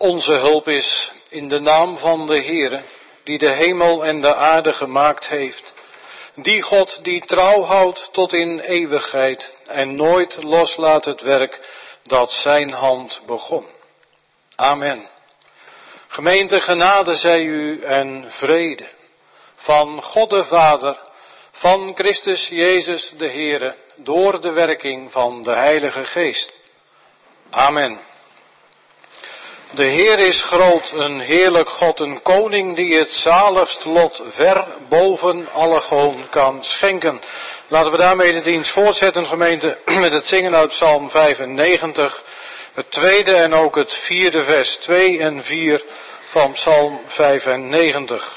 Onze hulp is in de naam van de Heere, die de hemel en de aarde gemaakt heeft. Die God die trouw houdt tot in eeuwigheid en nooit loslaat het werk dat zijn hand begon. Amen. Gemeente, genade zij u en vrede. Van God de Vader, van Christus Jezus de Heere, door de werking van de Heilige Geest. Amen. De Heer is groot, een heerlijk God, een koning die het zaligst lot ver boven alle gewoon kan schenken. Laten we daarmee de dienst voortzetten, gemeente, met het zingen uit Psalm 95, het tweede en ook het vierde vers, 2 en 4 van Psalm 95.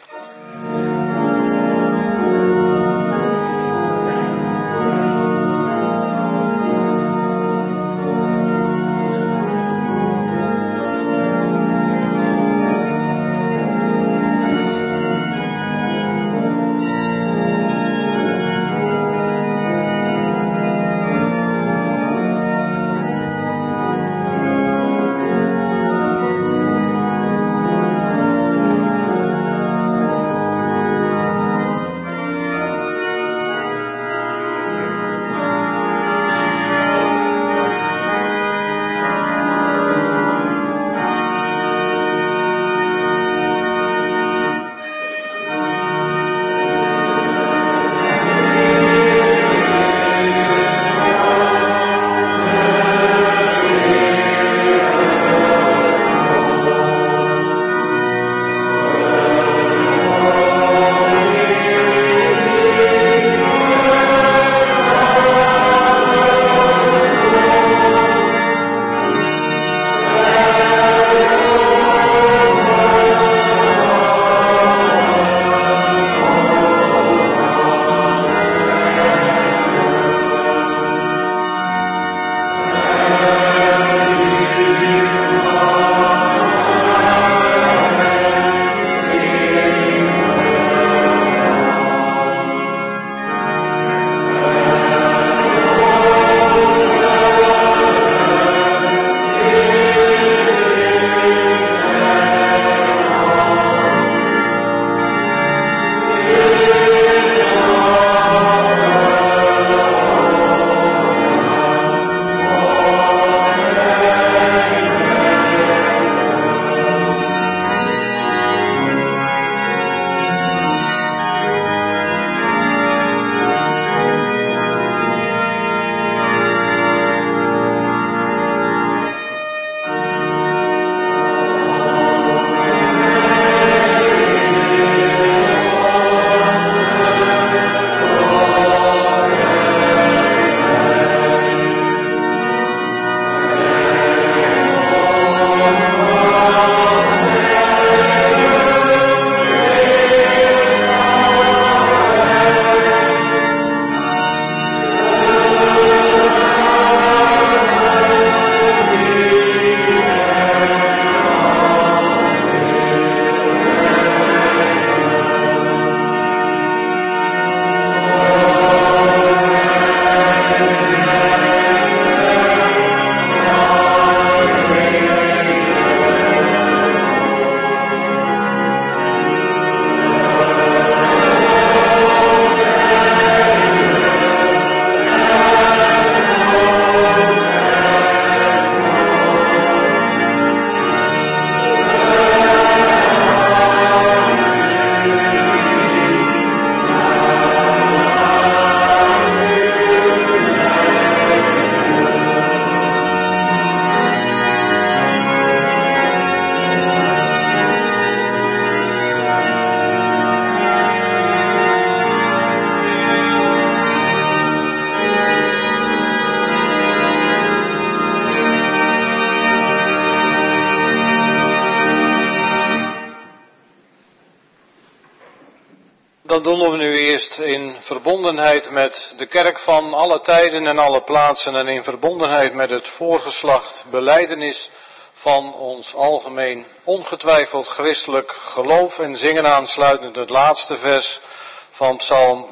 Dat doen we nu eerst in verbondenheid met de kerk van alle tijden en alle plaatsen en in verbondenheid met het voorgeslacht belijdenis van ons algemeen ongetwijfeld christelijk geloof en zingen aansluitend het laatste vers van Psalm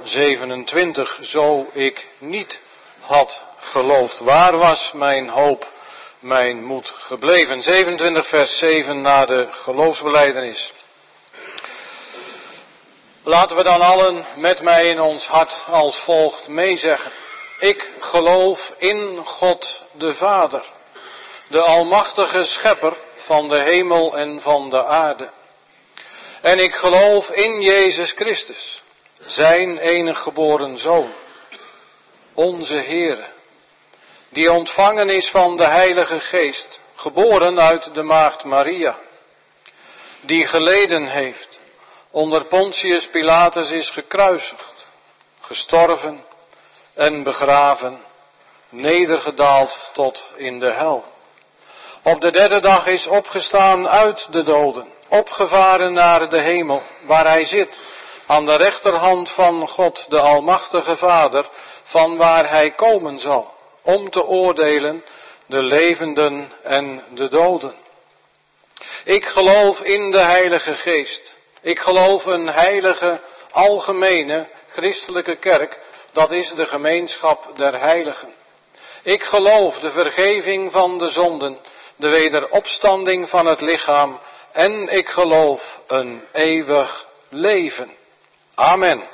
27. Zo ik niet had geloofd, waar was mijn hoop mijn moed gebleven. 27 vers 7 na de geloofsbelijdenis. Laten we dan allen met mij in ons hart als volgt meezeggen. Ik geloof in God de Vader, de almachtige schepper van de hemel en van de aarde. En ik geloof in Jezus Christus, zijn enige geboren Zoon, onze Heere, die ontvangen is van de Heilige Geest, geboren uit de maagd Maria, die geleden heeft, onder Pontius Pilatus is gekruisigd, gestorven en begraven, nedergedaald tot in de hel. Op de derde dag is opgestaan uit de doden, opgevaren naar de hemel, waar hij zit, aan de rechterhand van God, de Almachtige Vader, van waar hij komen zal, om te oordelen de levenden en de doden. Ik geloof in de Heilige Geest. Ik geloof een heilige, algemene, christelijke kerk, dat is de gemeenschap der heiligen. Ik geloof de vergeving van de zonden, de wederopstanding van het lichaam en ik geloof een eeuwig leven. Amen.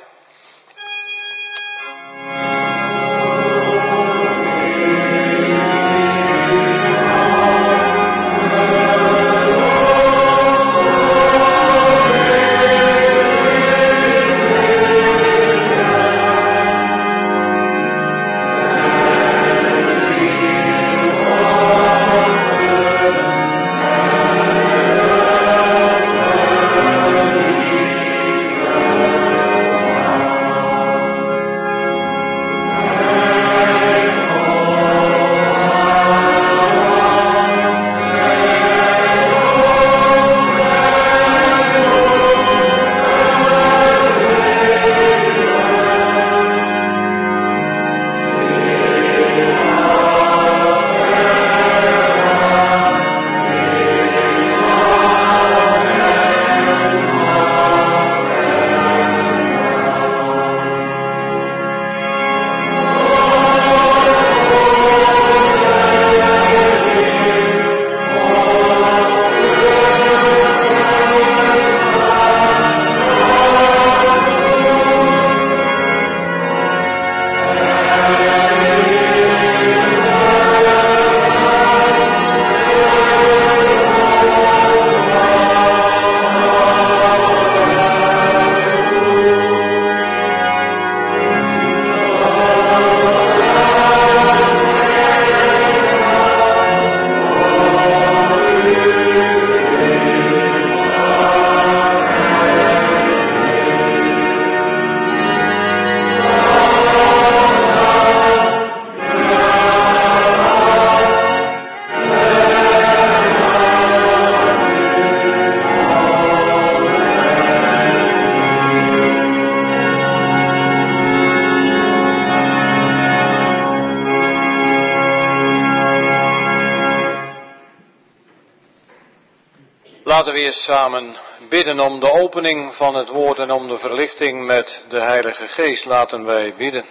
Laten we eerst samen bidden om de opening van het woord en om de verlichting met de Heilige Geest. Laten wij bidden.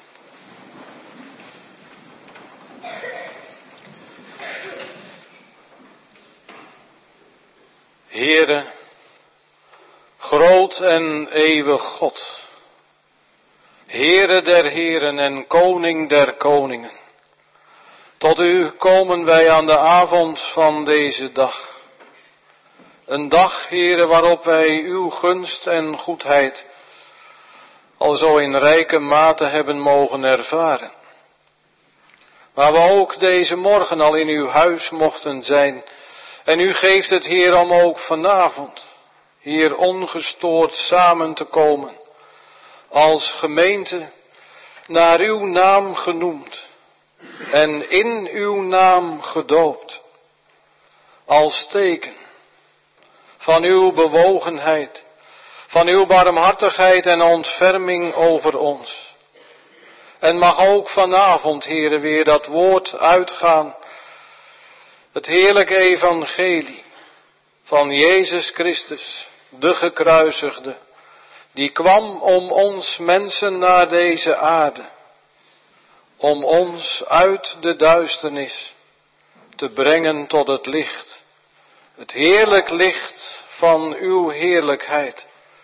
Heere, groot en eeuwig God, Heere der heren en koning der koningen, tot u komen wij aan de avond van deze dag. Een dag, Heere, waarop wij uw gunst en goedheid al zo in rijke mate hebben mogen ervaren. Waar we ook deze morgen al in uw huis mochten zijn. En u geeft het, Heer, om ook vanavond hier ongestoord samen te komen. Als gemeente naar uw naam genoemd en in uw naam gedoopt. Als teken van uw bewogenheid, van uw barmhartigheid en ontferming over ons. En mag ook vanavond, Heere, weer dat woord uitgaan, het heerlijke evangelie van Jezus Christus, de gekruisigde, die kwam om ons mensen naar deze aarde, om ons uit de duisternis te brengen tot het licht. Het heerlijk licht van uw heerlijkheid.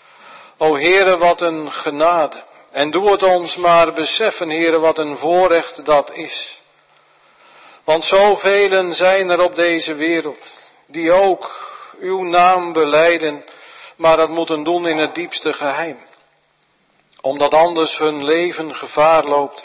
O Heere, wat een genade. En doe het ons maar beseffen, Heere, wat een voorrecht dat is. Want zoveel zijn er op deze wereld, die ook uw naam belijden, maar dat moeten doen in het diepste geheim. Omdat anders hun leven gevaar loopt.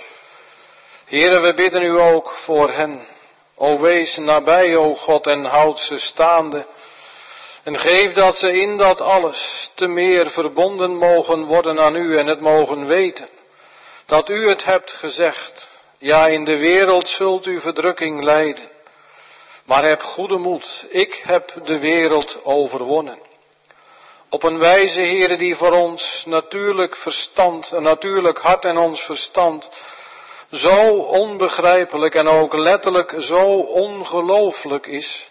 Heere, we bidden u ook voor hen. O wees nabij, o God, en houd ze staande. En geef dat ze in dat alles te meer verbonden mogen worden aan u en het mogen weten. Dat u het hebt gezegd. Ja, in de wereld zult u verdrukking lijden. Maar heb goede moed, ik heb de wereld overwonnen. Op een wijze, Heere, die voor ons natuurlijk verstand, een natuurlijk hart en ons verstand, zo onbegrijpelijk en ook letterlijk zo ongelooflijk is.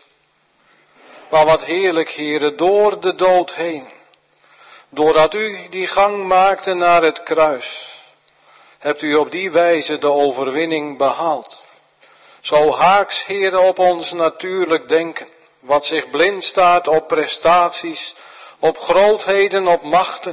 Maar wat heerlijk, Heere, door de dood heen, doordat u die gang maakte naar het kruis, hebt u op die wijze de overwinning behaald. Zo haaks, Heere, op ons natuurlijk denken, wat zich blind staat op prestaties, op grootheden, op machten.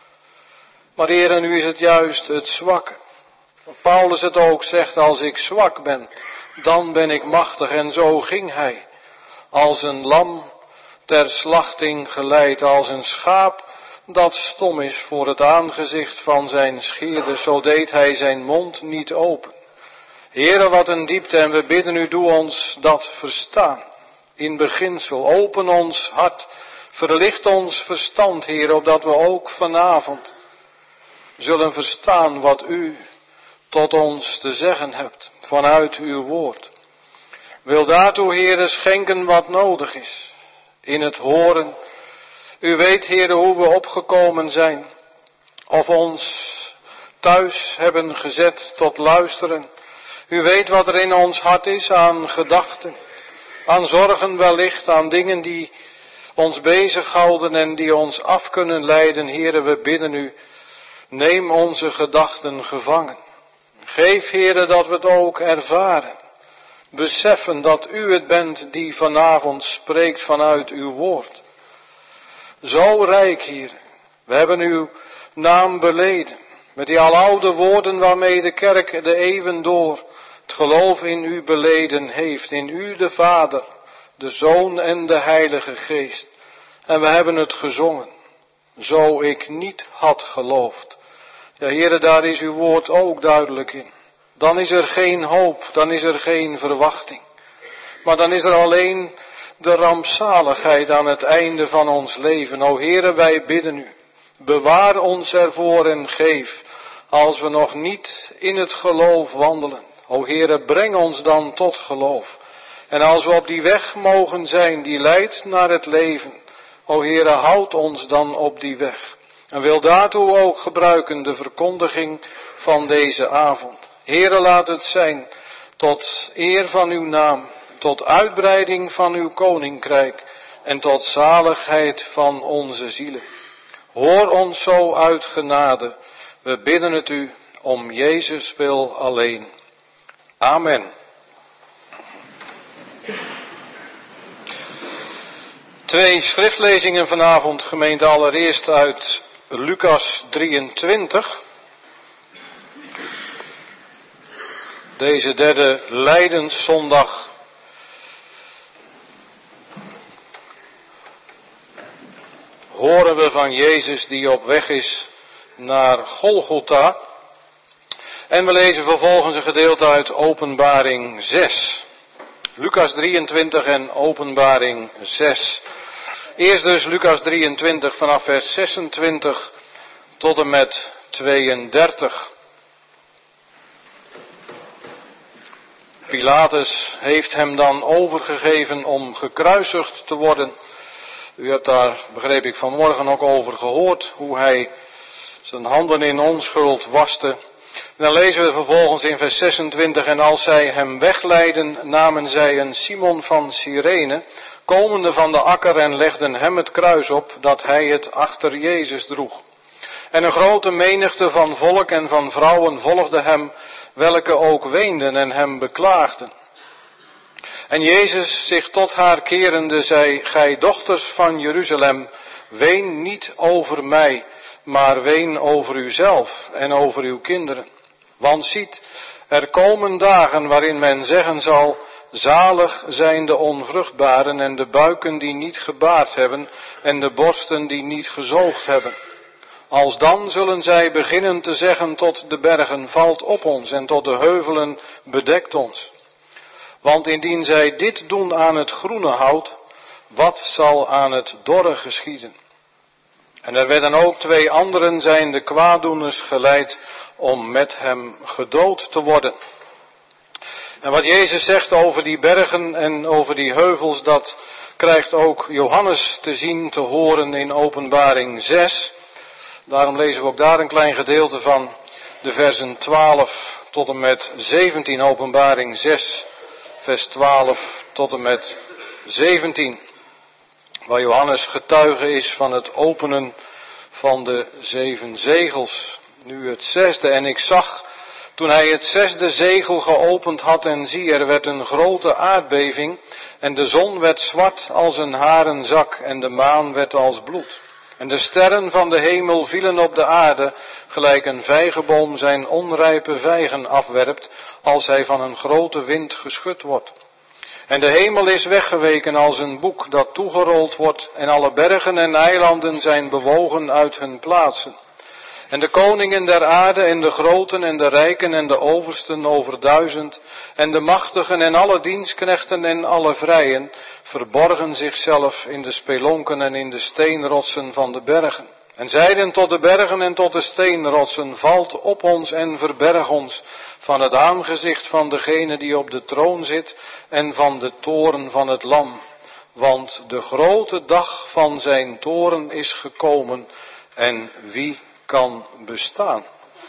Maar Heere, nu is het juist het zwakke. Paulus het ook zegt, als ik zwak ben, dan ben ik machtig. En zo ging hij, als een lam ter slachting geleid, als een schaap dat stom is voor het aangezicht van zijn scheerder, zo deed hij zijn mond niet open. Heere, wat een diepte, en we bidden u, doe ons dat verstaan. In beginsel, open ons hart, verlicht ons verstand, Heere, opdat we ook vanavond zullen verstaan wat u tot ons te zeggen hebt, vanuit uw woord. Wil daartoe, Heere, schenken wat nodig is, in het horen. U weet, Heere, hoe we opgekomen zijn, of ons thuis hebben gezet tot luisteren. U weet wat er in ons hart is aan gedachten, aan zorgen wellicht, aan dingen die ons bezighouden en die ons af kunnen leiden. Heere, we bidden u, neem onze gedachten gevangen. Geef, Heere, dat we het ook ervaren. Beseffen dat u het bent die vanavond spreekt vanuit uw woord. Zo rijk, Heere. We hebben uw naam beleden. Met die aloude woorden waarmee de kerk de eeuwen door het geloof in u beleden heeft. In u de Vader, de Zoon en de Heilige Geest. En we hebben het gezongen. Zo ik niet had geloofd. Ja, Heere, daar is uw woord ook duidelijk in. Dan is er geen hoop, dan is er geen verwachting. Maar dan is er alleen de rampzaligheid aan het einde van ons leven. O Heere, wij bidden u, bewaar ons ervoor en geef, als we nog niet in het geloof wandelen. O Heere, breng ons dan tot geloof. En als we op die weg mogen zijn die leidt naar het leven, o Heere, houd ons dan op die weg. En wil daartoe ook gebruiken de verkondiging van deze avond. Heere, laat het zijn tot eer van uw naam, tot uitbreiding van uw koninkrijk en tot zaligheid van onze zielen. Hoor ons zo uit genade. We bidden het u om Jezus wil alleen. Amen. 2 schriftlezingen vanavond, gemeente, allereerst uit Lucas 23. Deze derde Lijdenszondag. Horen we van Jezus die op weg is naar Golgotha. En we lezen vervolgens een gedeelte uit Openbaring 6. Lucas 23 en Openbaring 6. Eerst dus Lucas 23 vanaf vers 26 tot en met 32. Pilatus heeft hem dan overgegeven om gekruisigd te worden. U hebt daar, begreep ik, vanmorgen ook over gehoord, hoe hij zijn handen in onschuld waste. En dan lezen we vervolgens in vers 26, en als zij hem wegleidden, namen zij een Simon van Cyrene, komende van de akker, en legden hem het kruis op, dat hij het achter Jezus droeg. En een grote menigte van volk en van vrouwen volgde hem, welke ook weenden en hem beklaagden. En Jezus zich tot haar kerende zei, gij dochters van Jeruzalem, ween niet over mij, maar ween over uzelf en over uw kinderen. Want ziet, er komen dagen waarin men zeggen zal, zalig zijn de onvruchtbaren en de buiken die niet gebaard hebben en de borsten die niet gezoogd hebben. Alsdan zullen zij beginnen te zeggen tot de bergen, valt op ons en tot de heuvelen, bedekt ons. Want indien zij dit doen aan het groene hout, wat zal aan het dorre geschieden? En er werden ook 2 anderen zijnde kwaaddoeners geleid om met hem gedood te worden. En wat Jezus zegt over die bergen en over die heuvels, dat krijgt ook Johannes te zien, te horen in Openbaring 6. Daarom lezen we ook daar een klein gedeelte van, de versen 12 tot en met 17, Openbaring 6, vers 12 tot en met 17. Waar Johannes getuige is van het openen van de 7 zegels. Nu het 6e, en ik zag, toen hij het 6e zegel geopend had, en zie, er werd een grote aardbeving, en de zon werd zwart als een haren zak, en de maan werd als bloed. En de sterren van de hemel vielen op de aarde, gelijk een vijgenboom zijn onrijpe vijgen afwerpt, als hij van een grote wind geschud wordt. En de hemel is weggeweken als een boek dat toegerold wordt, en alle bergen en eilanden zijn bewogen uit hun plaatsen. En de koningen der aarde en de groten en de rijken en de oversten over 1000 en de machtigen en alle dienstknechten en alle vrijen verborgen zichzelf in de spelonken en in de steenrotsen van de bergen. En zeiden tot de bergen en tot de steenrotsen, valt op ons en verberg ons van het aangezicht van degene die op de troon zit en van de toren van het lam. Want de grote dag van zijn toren is gekomen en wie kan bestaan.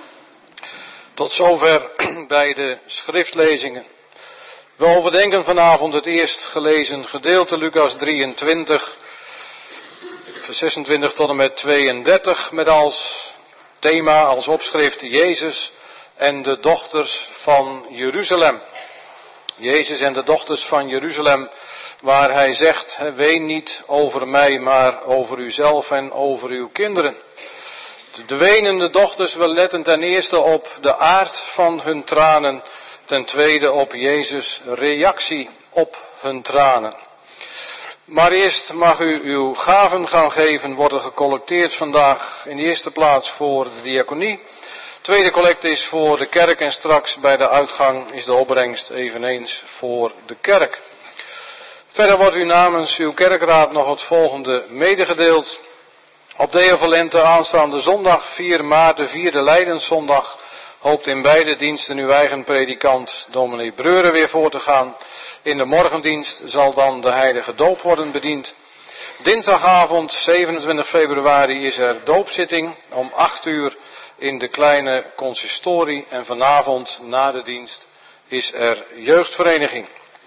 Tot zover bij de schriftlezingen. We overdenken vanavond het eerst gelezen gedeelte, Lucas 23, vers 26 tot en met 32, met als thema, als opschrift, Jezus en de dochters van Jeruzalem. Jezus en de dochters van Jeruzalem, waar hij zegt, ween niet over mij, maar over uzelf en over uw kinderen. De wenende dochters, we letten ten eerste op de aard van hun tranen, ten tweede op Jezus' reactie op hun tranen. Maar eerst mag u uw gaven gaan geven, worden gecollecteerd vandaag in de eerste plaats voor de diaconie. Tweede collecte is voor de kerk en straks bij de uitgang is de opbrengst eveneens voor de kerk. Verder wordt u namens uw kerkraad nog het volgende medegedeeld. Op Deo Volente aanstaande zondag 4 maart, de 4e Lijdenszondag, hoopt in beide diensten uw eigen predikant dominee Breuren weer voor te gaan. In de morgendienst zal dan de heilige doop worden bediend. Dinsdagavond 27 februari is er doopzitting om 8 uur in de kleine consistorie en vanavond na de dienst is er jeugdvereniging.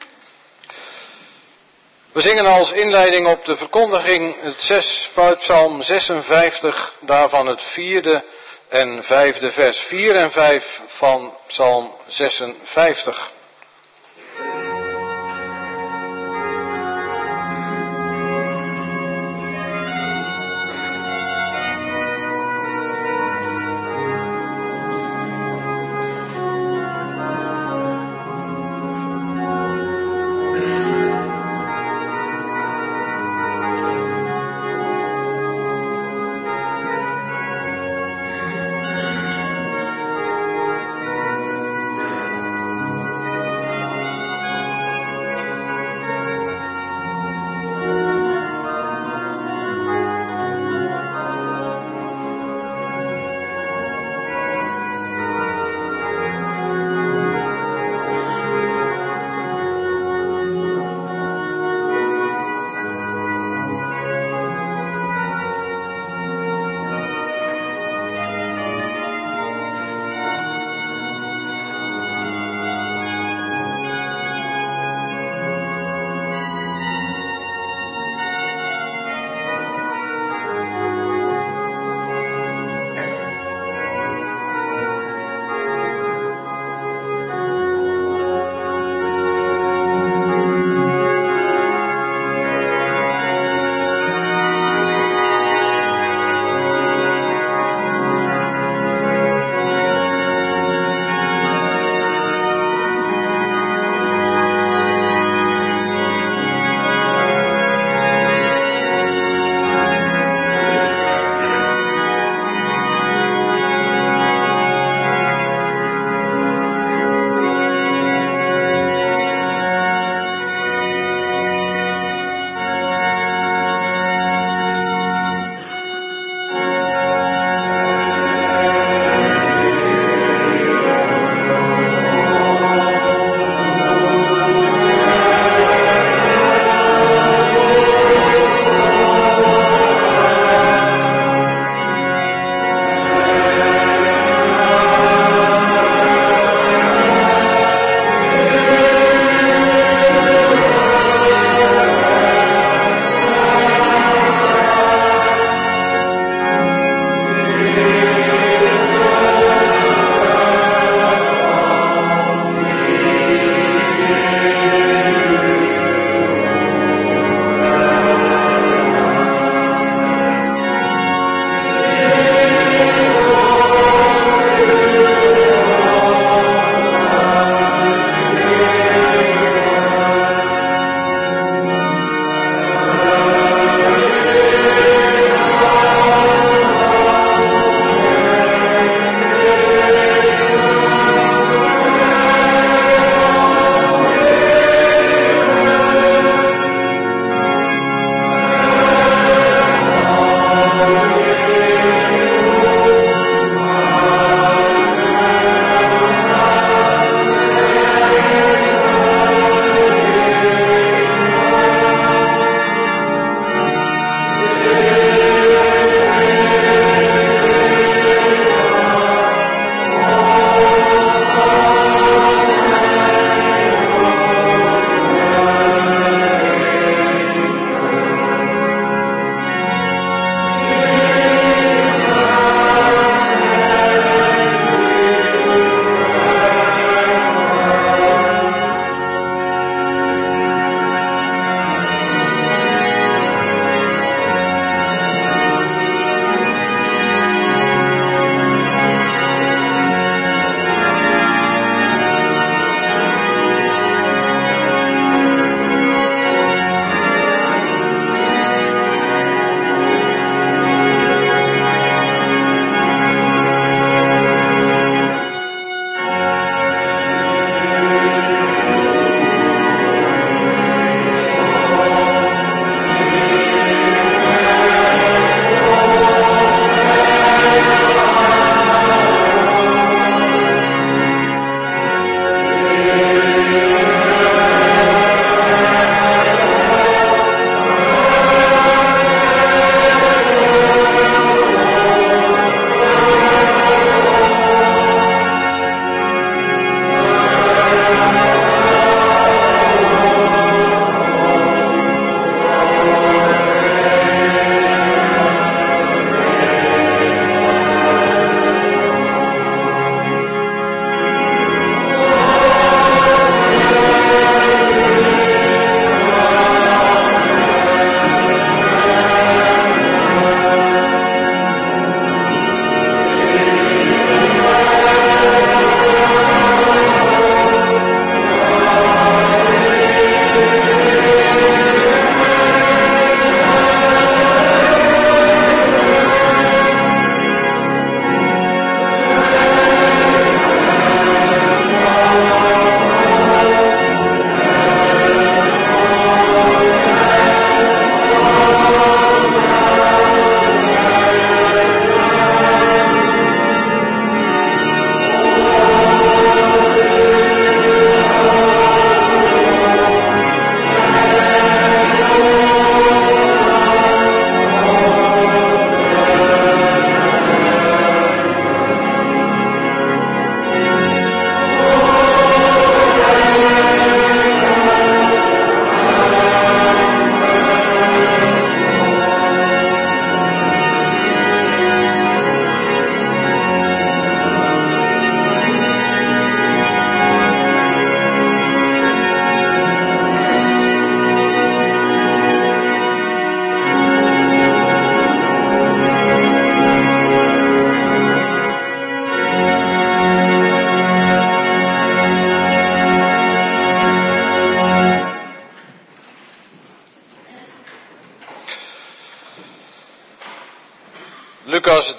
We zingen als inleiding op de verkondiging het Psalm 56, daarvan het 4e en 5e vers. 4 en 5 van Psalm 56.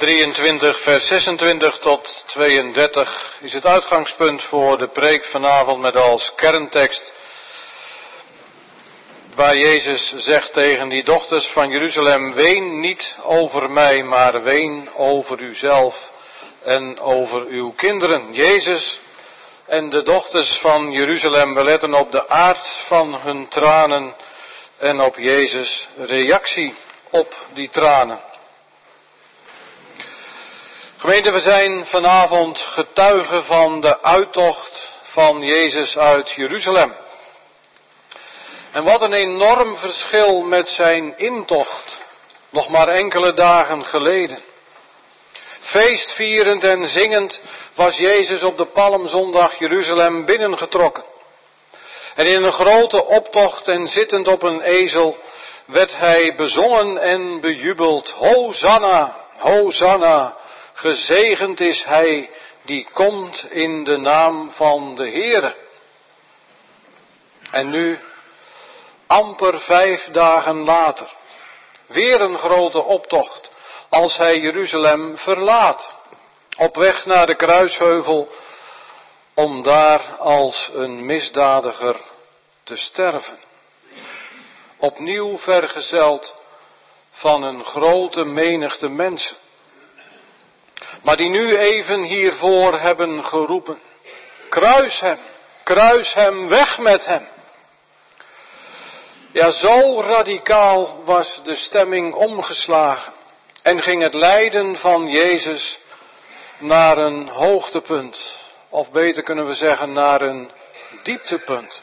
23 vers 26 tot 32 is het uitgangspunt voor de preek vanavond met als kerntekst waar Jezus zegt tegen die dochters van Jeruzalem: ween niet over mij, maar ween over uzelf en over uw kinderen. Jezus en de dochters van Jeruzalem, we letten op de aard van hun tranen en op Jezus' reactie op die tranen. Gemeente, we zijn vanavond getuigen van de uittocht van Jezus uit Jeruzalem. En wat een enorm verschil met zijn intocht, nog maar enkele dagen geleden. Feestvierend en zingend was Jezus op de Palmzondag Jeruzalem binnengetrokken. En in een grote optocht en zittend op een ezel werd hij bezongen en bejubeld. Hosanna, Hosanna, gezegend is hij die komt in de naam van de Heere. En nu, amper 5 dagen later, weer een grote optocht als hij Jeruzalem verlaat, op weg naar de kruisheuvel, om daar als een misdadiger te sterven. Opnieuw vergezeld van een grote menigte mensen, maar die nu even hiervoor hebben geroepen: kruis hem, weg met hem. Ja, zo radicaal was de stemming omgeslagen en ging het lijden van Jezus naar een hoogtepunt, of beter kunnen we zeggen naar een dieptepunt.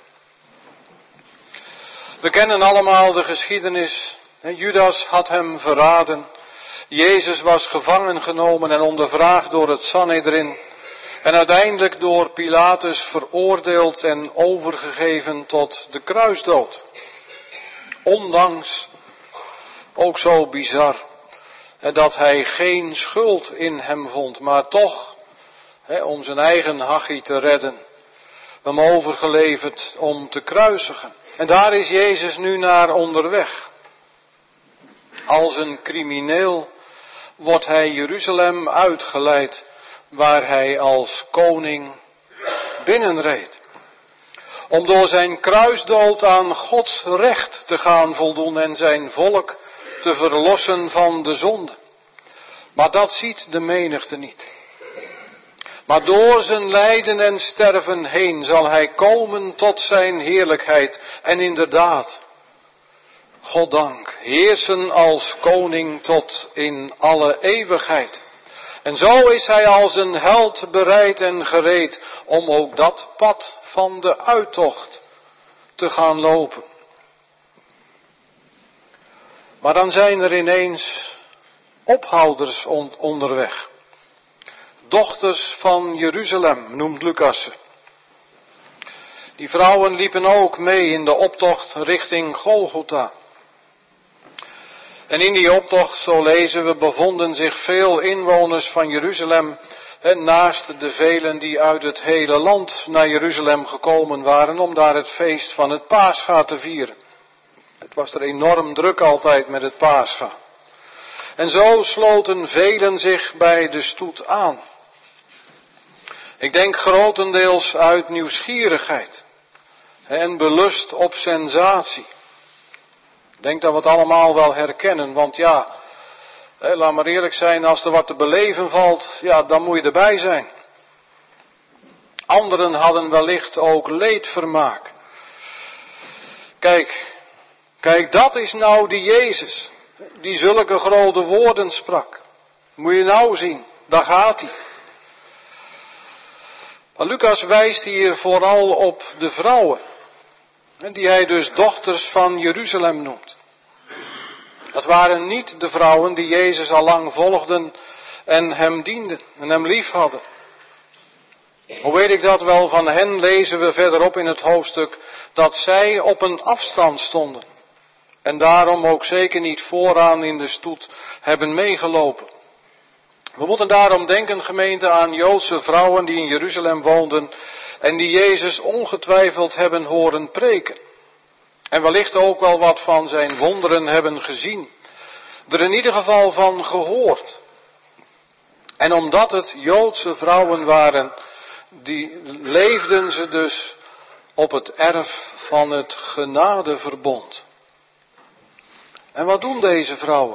We kennen allemaal de geschiedenis. Judas had hem verraden. Jezus was gevangen genomen en ondervraagd door het Sanhedrin. En uiteindelijk door Pilatus veroordeeld en overgegeven tot de kruisdood. Ondanks, ook zo bizar, dat hij geen schuld in hem vond, maar toch, om zijn eigen hachie te redden, hem overgeleverd om te kruisigen. En daar is Jezus nu naar onderweg. Als een crimineel wordt hij Jeruzalem uitgeleid, waar hij als koning binnenreed. Om door zijn kruisdood aan Gods recht te gaan voldoen en zijn volk te verlossen van de zonde. Maar dat ziet de menigte niet. Maar door zijn lijden en sterven heen zal hij komen tot zijn heerlijkheid. En inderdaad, goddank, heersen als koning tot in alle eeuwigheid. En zo is hij als een held bereid en gereed om ook dat pad van de uittocht te gaan lopen. Maar dan zijn er ineens ophouders onderweg. Dochters van Jeruzalem, noemt Lucas ze. Die vrouwen liepen ook mee in de optocht richting Golgotha. En in die optocht, zo lezen we, bevonden zich veel inwoners van Jeruzalem, naast de velen die uit het hele land naar Jeruzalem gekomen waren om daar het feest van het Pascha te vieren. Het was er enorm druk altijd met het Pascha. En zo sloten velen zich bij de stoet aan. Ik denk grotendeels uit nieuwsgierigheid en belust op sensatie. Ik denk dat we het allemaal wel herkennen, want ja, laat maar eerlijk zijn, als er wat te beleven valt, ja, dan moet je erbij zijn. Anderen hadden wellicht ook leedvermaak. Kijk, dat is nou die Jezus, die zulke grote woorden sprak. Moet je nou zien, daar gaat hij. Maar Lucas wijst hier vooral op de vrouwen, die hij dus dochters van Jeruzalem noemt. Dat waren niet de vrouwen die Jezus al lang volgden en hem dienden en hem lief hadden. Hoe weet ik dat wel? Van hen lezen we verderop in het hoofdstuk dat zij op een afstand stonden. En daarom ook zeker niet vooraan in de stoet hebben meegelopen. We moeten daarom denken, gemeente, aan Joodse vrouwen die in Jeruzalem woonden en die Jezus ongetwijfeld hebben horen preken. En wellicht ook wel wat van zijn wonderen hebben gezien. Er in ieder geval van gehoord. En omdat het Joodse vrouwen waren, leefden ze dus op het erf van het genadeverbond. En wat doen deze vrouwen?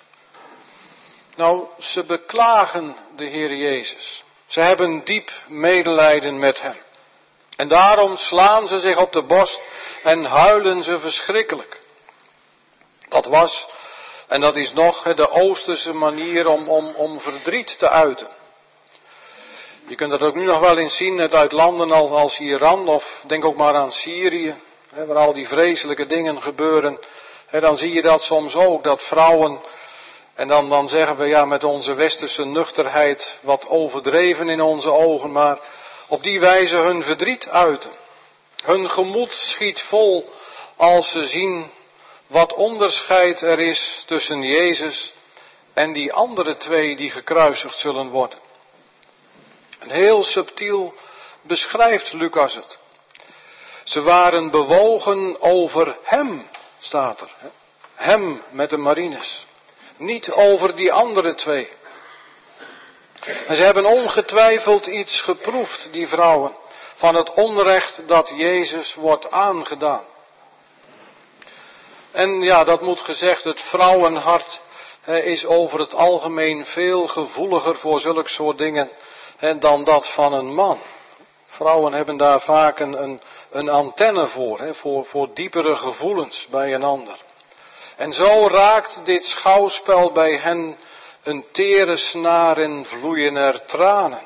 Nou, ze beklagen de Heer Jezus. Ze hebben diep medelijden met hem. En daarom slaan ze zich op de borst en huilen ze verschrikkelijk. Dat was, en dat is nog, de Oosterse manier om verdriet te uiten. Je kunt dat ook nu nog wel eens zien, uit landen als Iran of denk ook maar aan Syrië, waar al die vreselijke dingen gebeuren. Dan zie je dat soms ook, dat vrouwen, en dan zeggen we ja met onze westerse nuchterheid wat overdreven in onze ogen, maar op die wijze hun verdriet uiten. Hun gemoed schiet vol als ze zien wat onderscheid er is tussen Jezus en die andere twee die gekruisigd zullen worden. En heel subtiel beschrijft Lucas het. Ze waren bewogen over hem, staat er. Hem met de marines. Niet over die andere twee. En ze hebben ongetwijfeld iets geproefd, die vrouwen, van het onrecht dat Jezus wordt aangedaan. En ja, dat moet gezegd, het vrouwenhart is over het algemeen veel gevoeliger voor zulke soort dingen dan dat van een man. Vrouwen hebben daar vaak een antenne voor diepere gevoelens bij een ander. En zo raakt dit schouwspel bij hen een tere snaar en vloeien er tranen.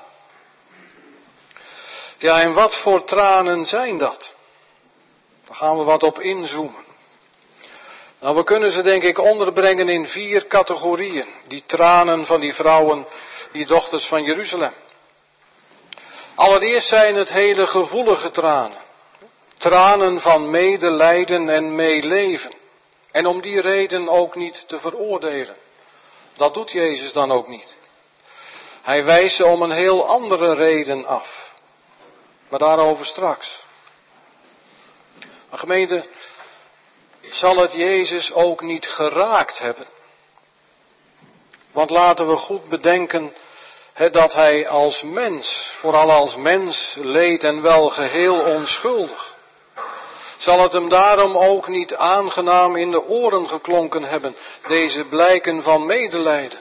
Ja, en wat voor tranen zijn dat? Daar gaan we wat op inzoomen. Nou, we kunnen ze denk ik onderbrengen in 4 categorieën. Die tranen van die vrouwen, die dochters van Jeruzalem. Allereerst zijn het hele gevoelige tranen. Tranen van medelijden en meeleven. En om die reden ook niet te veroordelen. Dat doet Jezus dan ook niet. Hij wijst ze om een heel andere reden af. Maar daarover straks. Maar gemeente, zal het Jezus ook niet geraakt hebben? Want laten we goed bedenken dat hij als mens, vooral als mens, leed en wel geheel onschuldig. Zal het hem daarom ook niet aangenaam in de oren geklonken hebben, deze blijken van medelijden?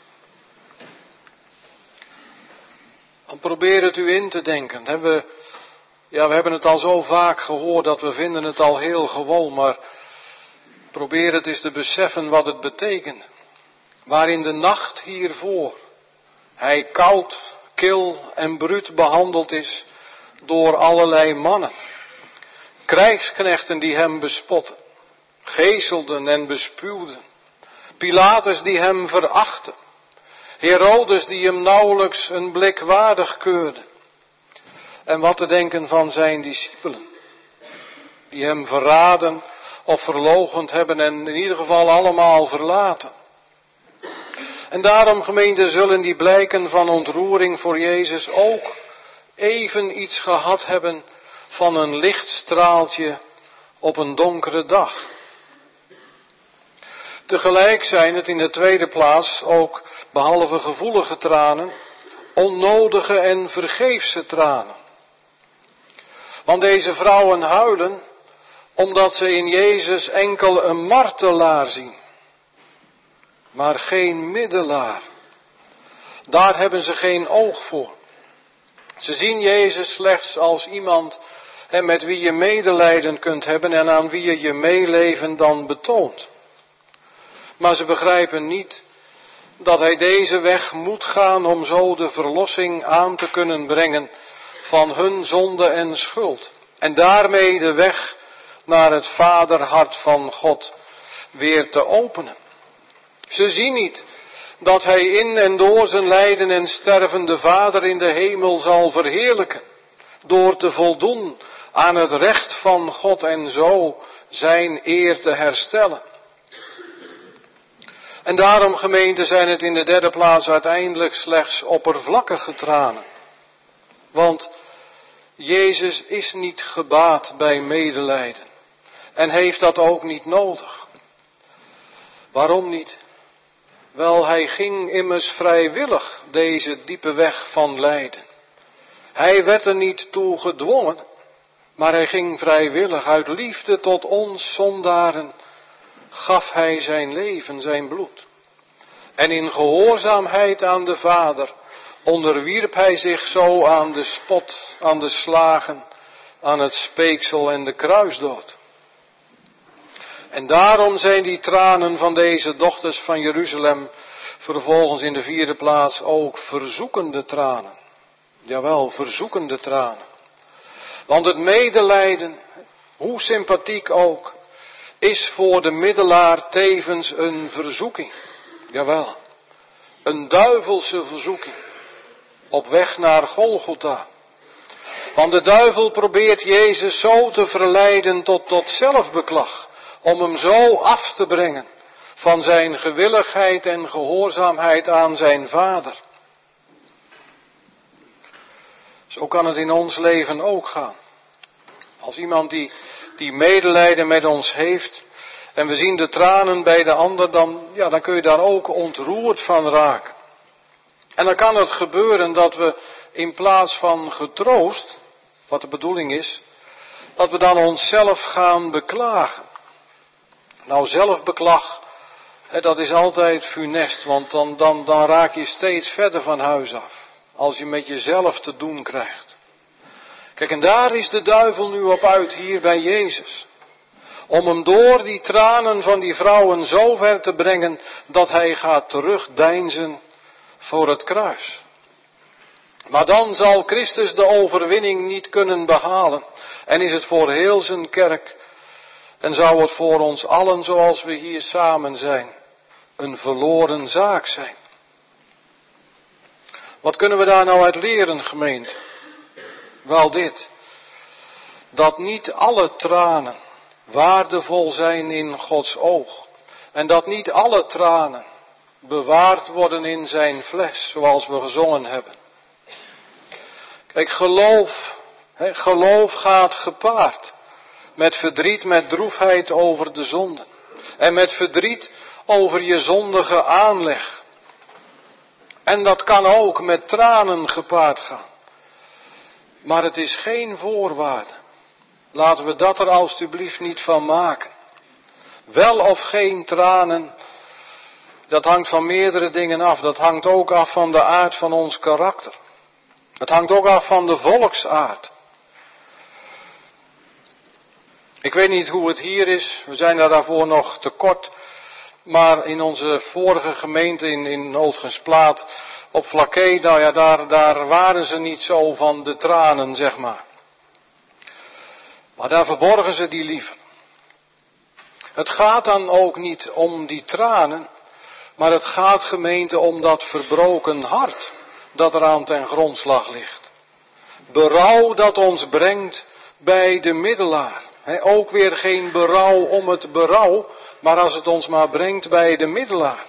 Dan probeer het u in te denken. We hebben het al zo vaak gehoord dat we vinden het al heel gewoon, maar probeer het eens te beseffen wat het betekent. Waar in de nacht hiervoor hij koud, kil en bruut behandeld is door allerlei mannen. Krijgsknechten die hem bespotten, geeselden en bespuwden. Pilatus die hem verachtte. Herodes die hem nauwelijks een blik waardig keurde. En wat te denken van zijn discipelen. Die hem verraden of verloochend hebben en in ieder geval allemaal verlaten. En daarom, gemeente, zullen die blijken van ontroering voor Jezus ook even iets gehad hebben van een lichtstraaltje op een donkere dag. Tegelijk zijn het in de tweede plaats ook, behalve gevoelige tranen, onnodige en vergeefse tranen. Want deze vrouwen huilen omdat ze in Jezus enkel een martelaar zien, maar geen middelaar. Daar hebben ze geen oog voor. Ze zien Jezus slechts als iemand met wie je medelijden kunt hebben en aan wie je je meeleven dan betoont. Maar ze begrijpen niet dat hij deze weg moet gaan om zo de verlossing aan te kunnen brengen van hun zonde en schuld. En daarmee de weg naar het vaderhart van God weer te openen. Ze zien niet dat hij in en door zijn lijden en sterven de Vader in de hemel zal verheerlijken, door te voldoen aan het recht van God en zo zijn eer te herstellen. En daarom, gemeente, zijn het in de derde plaats uiteindelijk slechts oppervlakkige tranen. Want Jezus is niet gebaat bij medelijden en heeft dat ook niet nodig. Waarom niet? Wel, hij ging immers vrijwillig deze diepe weg van lijden. Hij werd er niet toe gedwongen, maar hij ging vrijwillig. Uit liefde tot ons zondaren gaf hij zijn leven, zijn bloed. En in gehoorzaamheid aan de Vader onderwierp hij zich zo aan de spot, aan de slagen, aan het speeksel en de kruisdood. En daarom zijn die tranen van deze dochters van Jeruzalem vervolgens in de 4e plaats ook verzoekende tranen. Jawel, verzoekende tranen. Want het medelijden, hoe sympathiek ook, is voor de middelaar tevens een verzoeking. Jawel, een duivelse verzoeking. Op weg naar Golgotha. Want de duivel probeert Jezus zo te verleiden tot zelfbeklag. Om hem zo af te brengen van zijn gewilligheid en gehoorzaamheid aan zijn Vader. Zo kan het in ons leven ook gaan. Als iemand die medelijden met ons heeft en we zien de tranen bij de ander, dan kun je daar ook ontroerd van raken. En dan kan het gebeuren dat we in plaats van getroost, wat de bedoeling is, dat we dan onszelf gaan beklagen. Nou, zelfbeklag, dat is altijd funest, want dan raak je steeds verder van huis af. Als je met jezelf te doen krijgt. Kijk, en daar is de duivel nu op uit, hier bij Jezus. Om hem door die tranen van die vrouwen zo ver te brengen, dat hij gaat terugdeinzen voor het kruis. Maar dan zal Christus de overwinning niet kunnen behalen. En is het voor heel zijn kerk, en zou het voor ons allen, zoals we hier samen zijn, een verloren zaak zijn. Wat kunnen we daar nou uit leren, gemeente? Wel dit. Dat niet alle tranen waardevol zijn in Gods oog. En dat niet alle tranen bewaard worden in zijn fles, zoals we gezongen hebben. Kijk, geloof gaat gepaard met verdriet, met droefheid over de zonde. En met verdriet over je zondige aanleg. En dat kan ook met tranen gepaard gaan. Maar het is geen voorwaarde. Laten we dat er alstublieft niet van maken. Wel of geen tranen, dat hangt van meerdere dingen af. Dat hangt ook af van de aard van ons karakter. Het hangt ook af van de volksaard. Ik weet niet hoe het hier is, we zijn daarvoor nog te kort. Maar in onze vorige gemeente in Oldgensplaat op Vlakke, daar waren ze niet zo van de tranen, zeg maar. Maar daar verborgen ze die liever. Het gaat dan ook niet om die tranen, maar het gaat, gemeente, om dat verbroken hart dat eraan ten grondslag ligt. Berouw dat ons brengt bij de middelaar. Ook weer geen berouw om het berouw, maar als het ons maar brengt bij de middelaar.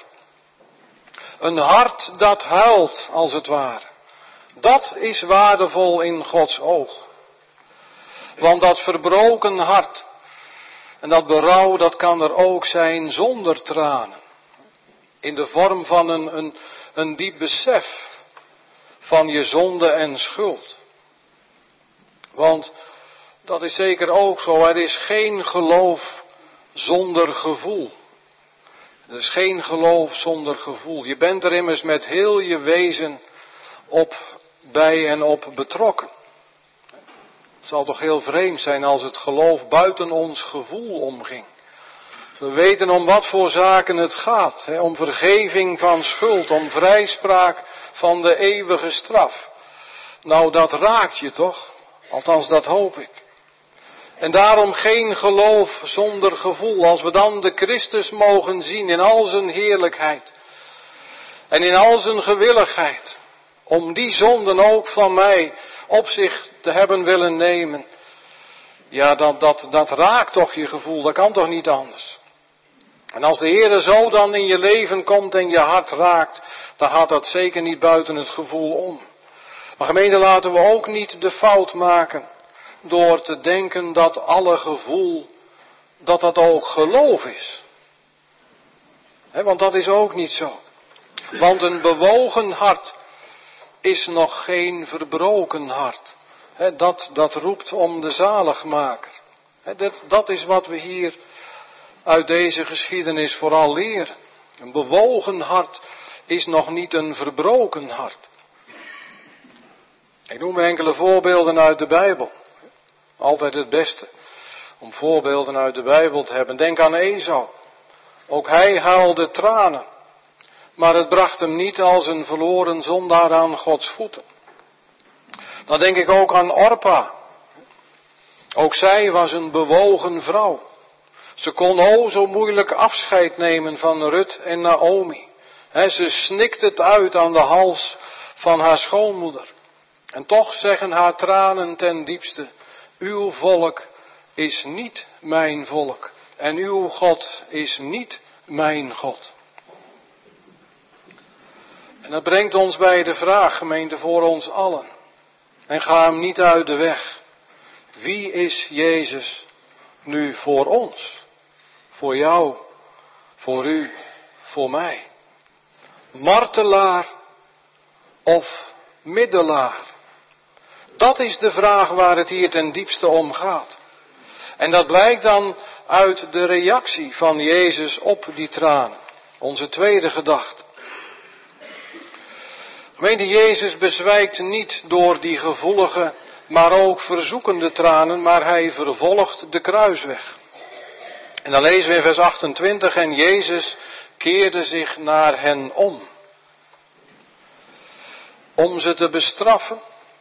Een hart dat huilt, als het ware. Dat is waardevol in Gods oog. Want dat verbroken hart en dat berouw, dat kan er ook zijn zonder tranen. In de vorm van een diep besef van je zonde en schuld. Want dat is zeker ook zo, er is geen geloof zonder gevoel. Er is geen geloof zonder gevoel. Je bent er immers met heel je wezen op bij en op betrokken. Het zal toch heel vreemd zijn als het geloof buiten ons gevoel omging. We weten om wat voor zaken het gaat. Om vergeving van schuld, om vrijspraak van de eeuwige straf. Nou, dat raakt je toch? Althans, dat hoop ik. En daarom geen geloof zonder gevoel. Als we dan de Christus mogen zien in al zijn heerlijkheid. En in al zijn gewilligheid. Om die zonden ook van mij op zich te hebben willen nemen. Ja, dat raakt toch je gevoel. Dat kan toch niet anders. En als de Heere zo dan in je leven komt en je hart raakt, dan gaat dat zeker niet buiten het gevoel om. Maar gemeente, laten we ook niet de fout maken door te denken dat alle gevoel, dat ook geloof is. Want dat is ook niet zo. Want een bewogen hart is nog geen verbroken hart. Dat roept om de zaligmaker. Dat is wat we hier uit deze geschiedenis vooral leren. Een bewogen hart is nog niet een verbroken hart. Ik noem enkele voorbeelden uit de Bijbel. Altijd het beste om voorbeelden uit de Bijbel te hebben. Denk aan Esau. Ook hij huilde tranen. Maar het bracht hem niet als een verloren zondaar aan Gods voeten. Dan denk ik ook aan Orpa. Ook zij was een bewogen vrouw. Ze kon zo moeilijk afscheid nemen van Rut en Naomi. Ze snikt het uit aan de hals van haar schoonmoeder. En toch zeggen haar tranen ten diepste: uw volk is niet mijn volk. En uw God is niet mijn God. En dat brengt ons bij de vraag, gemeente, voor ons allen. En ga hem niet uit de weg. Wie is Jezus nu voor ons? Voor jou, voor u, voor mij. Martelaar of middelaar? Dat is de vraag waar het hier ten diepste om gaat. En dat blijkt dan uit de reactie van Jezus op die tranen. Onze tweede gedachte. Gemeente, Jezus bezwijkt niet door die gevoelige, maar ook verzoekende tranen, maar hij vervolgt de kruisweg. En dan lezen we in vers 28, en Jezus keerde zich naar hen om. Om ze te bestraffen?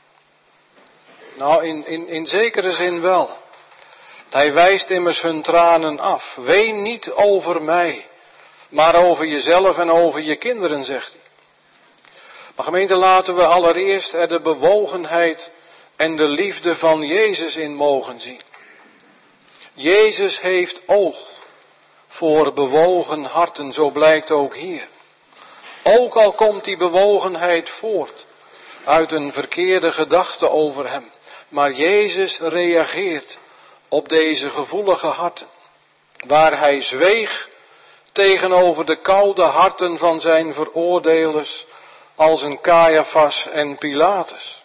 Nou, in zekere zin wel. Hij wijst immers hun tranen af. Ween niet over mij, maar over jezelf en over je kinderen, zegt hij. Maar gemeente, laten we allereerst er de bewogenheid en de liefde van Jezus in mogen zien. Jezus heeft oog voor bewogen harten, zo blijkt ook hier. Ook al komt die bewogenheid voort uit een verkeerde gedachte over hem. Maar Jezus reageert op deze gevoelige harten. Waar hij zweeg tegenover de koude harten van zijn veroordelers als een Caiaphas en Pilatus.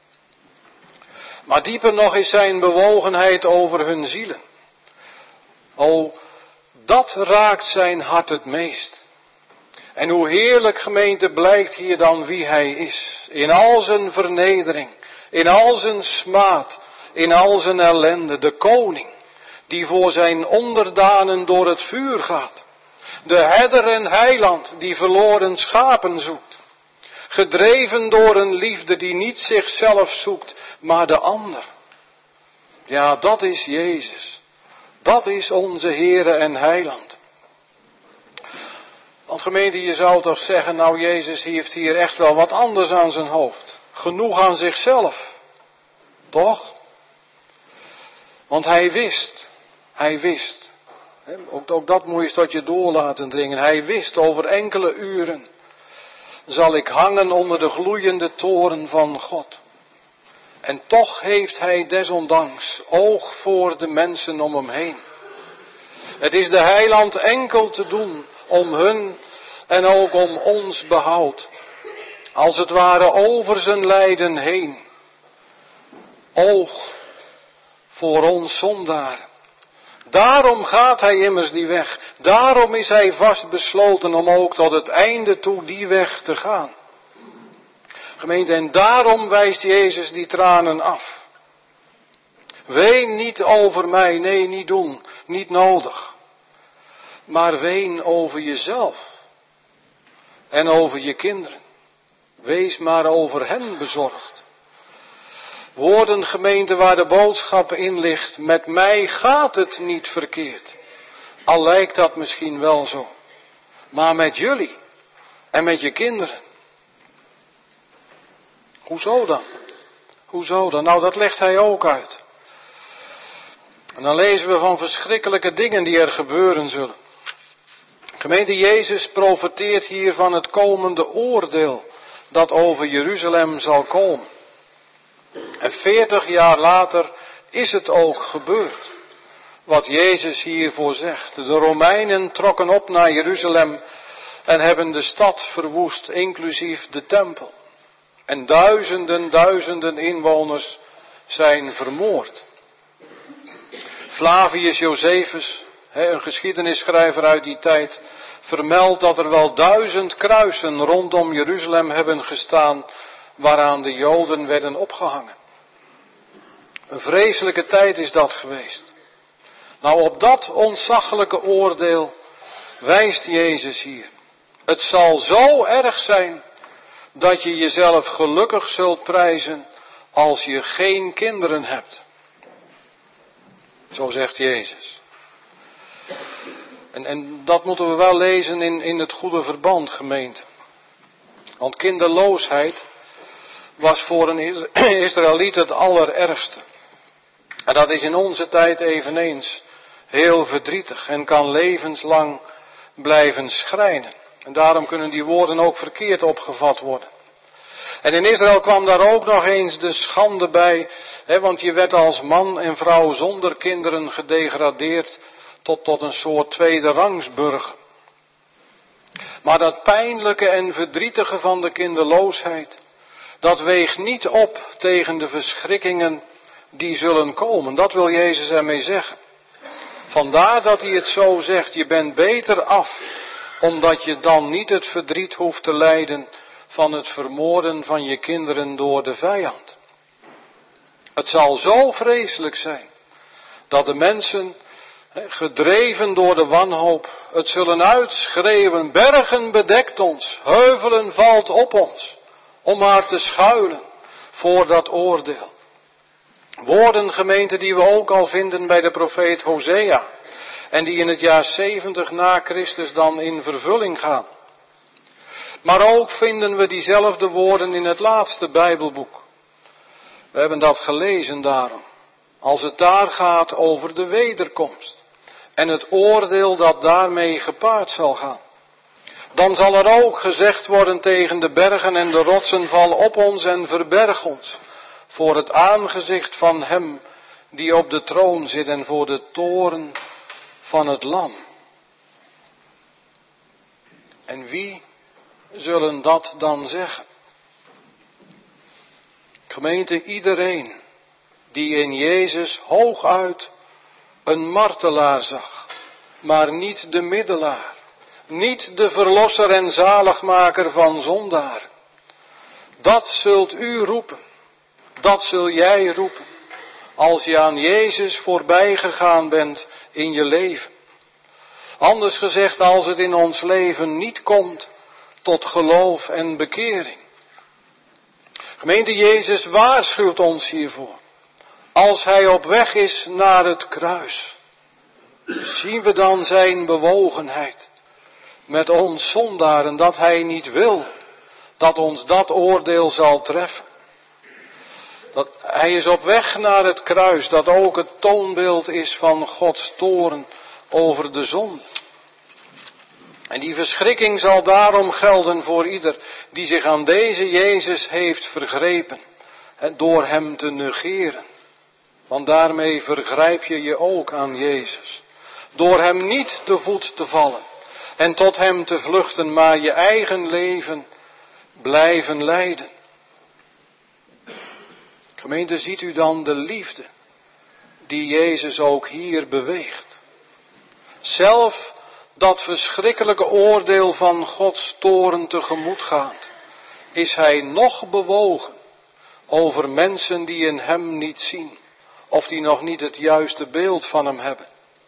Maar dieper nog is zijn bewogenheid over hun zielen. O, dat raakt zijn hart het meest. En hoe heerlijk, gemeente, blijkt hier dan wie hij is. In al zijn vernedering, in al zijn smaad, in al zijn ellende. De koning die voor zijn onderdanen door het vuur gaat. De herder en heiland die verloren schapen zoekt. Gedreven door een liefde die niet zichzelf zoekt, maar de ander. Ja, dat is Jezus. Dat is onze Heere en Heiland. Want gemeente, je zou toch zeggen, nou Jezus heeft hier echt wel wat anders aan zijn hoofd. Genoeg aan zichzelf. Toch? Want hij wist. Ook dat moet je eens tot je door laten dringen. Hij wist, over enkele uren zal ik hangen onder de gloeiende toren van God. En toch heeft hij desondanks oog voor de mensen om hem heen. Het is de heiland enkel te doen om hun en ook om ons behoud. Als het ware over zijn lijden heen. Oog voor ons zondaar. Daarom gaat hij immers die weg. Daarom is hij vastbesloten om ook tot het einde toe die weg te gaan. Gemeente, en daarom wijst Jezus die tranen af. Ween niet over mij, nee, niet doen, niet nodig. Maar ween over jezelf en over je kinderen. Wees maar over hen bezorgd. Woorden, gemeente, waar de boodschap in ligt: met mij gaat het niet verkeerd. Al lijkt dat misschien wel zo. Maar met jullie en met je kinderen. Hoezo dan? Hoezo dan? Nou, dat legt hij ook uit. En dan lezen we van verschrikkelijke dingen die er gebeuren zullen. Gemeente, Jezus profeteert hier van het komende oordeel dat over Jeruzalem zal komen. En 40 jaar later is het ook gebeurd. Wat Jezus hiervoor zegt. De Romeinen trokken op naar Jeruzalem en hebben de stad verwoest, inclusief de tempel. En duizenden inwoners zijn vermoord. Flavius Josephus, een geschiedenisschrijver uit die tijd, vermeldt dat er wel 1000 kruisen rondom Jeruzalem hebben gestaan, waaraan de Joden werden opgehangen. Een vreselijke tijd is dat geweest. Nou, op dat ontzaglijke oordeel wijst Jezus hier. Het zal zo erg zijn dat je jezelf gelukkig zult prijzen als je geen kinderen hebt. Zo zegt Jezus. En dat moeten we wel lezen in het goede verband, gemeente. Want kinderloosheid was voor een Israëliet het allerergste. En dat is in onze tijd eveneens heel verdrietig en kan levenslang blijven schrijnen. En daarom kunnen die woorden ook verkeerd opgevat worden. En in Israël kwam daar ook nog eens de schande bij, want je werd als man en vrouw zonder kinderen gedegradeerd tot een soort tweede rangsburger. Maar dat pijnlijke en verdrietige van de kinderloosheid, dat weegt niet op tegen de verschrikkingen die zullen komen. Dat wil Jezus ermee zeggen. Vandaar dat hij het zo zegt, je bent beter af, omdat je dan niet het verdriet hoeft te lijden van het vermoorden van je kinderen door de vijand. Het zal zo vreselijk zijn, dat de mensen, gedreven door de wanhoop, het zullen uitschreeuwen, bergen bedekt ons, heuvelen valt op ons, om maar te schuilen voor dat oordeel. Woorden, gemeente, die we ook al vinden bij de profeet Hosea, en die in het jaar 70 na Christus dan in vervulling gaan. Maar ook vinden we diezelfde woorden in het laatste Bijbelboek. We hebben dat gelezen daarom. Als het daar gaat over de wederkomst en het oordeel dat daarmee gepaard zal gaan. Dan zal er ook gezegd worden tegen de bergen en de rotsen, val op ons en verberg ons voor het aangezicht van hem die op de troon zit en voor de toren van het lam. En wie zullen dat dan zeggen? Gemeente, iedereen die in Jezus hooguit een martelaar zag, maar niet de middelaar, niet de verlosser en zaligmaker van zondaar. Dat zult u roepen, dat zul jij roepen, als je aan Jezus voorbij gegaan bent in je leven. Anders gezegd, als het in ons leven niet komt tot geloof en bekering. Gemeente, Jezus waarschuwt ons hiervoor. Als hij op weg is naar het kruis, zien we dan zijn bewogenheid met ons zondaren, dat hij niet wil dat ons dat oordeel zal treffen. Dat hij is op weg naar het kruis, dat ook het toonbeeld is van Gods toorn over de zonde. En die verschrikking zal daarom gelden voor ieder die zich aan deze Jezus heeft vergrepen, door hem te negeren. Want daarmee vergrijp je je ook aan Jezus. Door hem niet te voet te vallen en tot hem te vluchten, maar je eigen leven blijven leiden. Gemeente, ziet u dan de liefde die Jezus ook hier beweegt? Zelf dat verschrikkelijke oordeel van Gods toorn tegemoetgaand, is hij nog bewogen over mensen die in hem niet zien, of die nog niet het juiste beeld van hem hebben.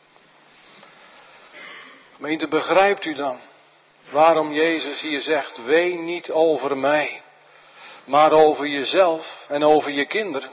Gemeente, begrijpt u dan waarom Jezus hier zegt, ween niet over mij, maar over jezelf en over je kinderen?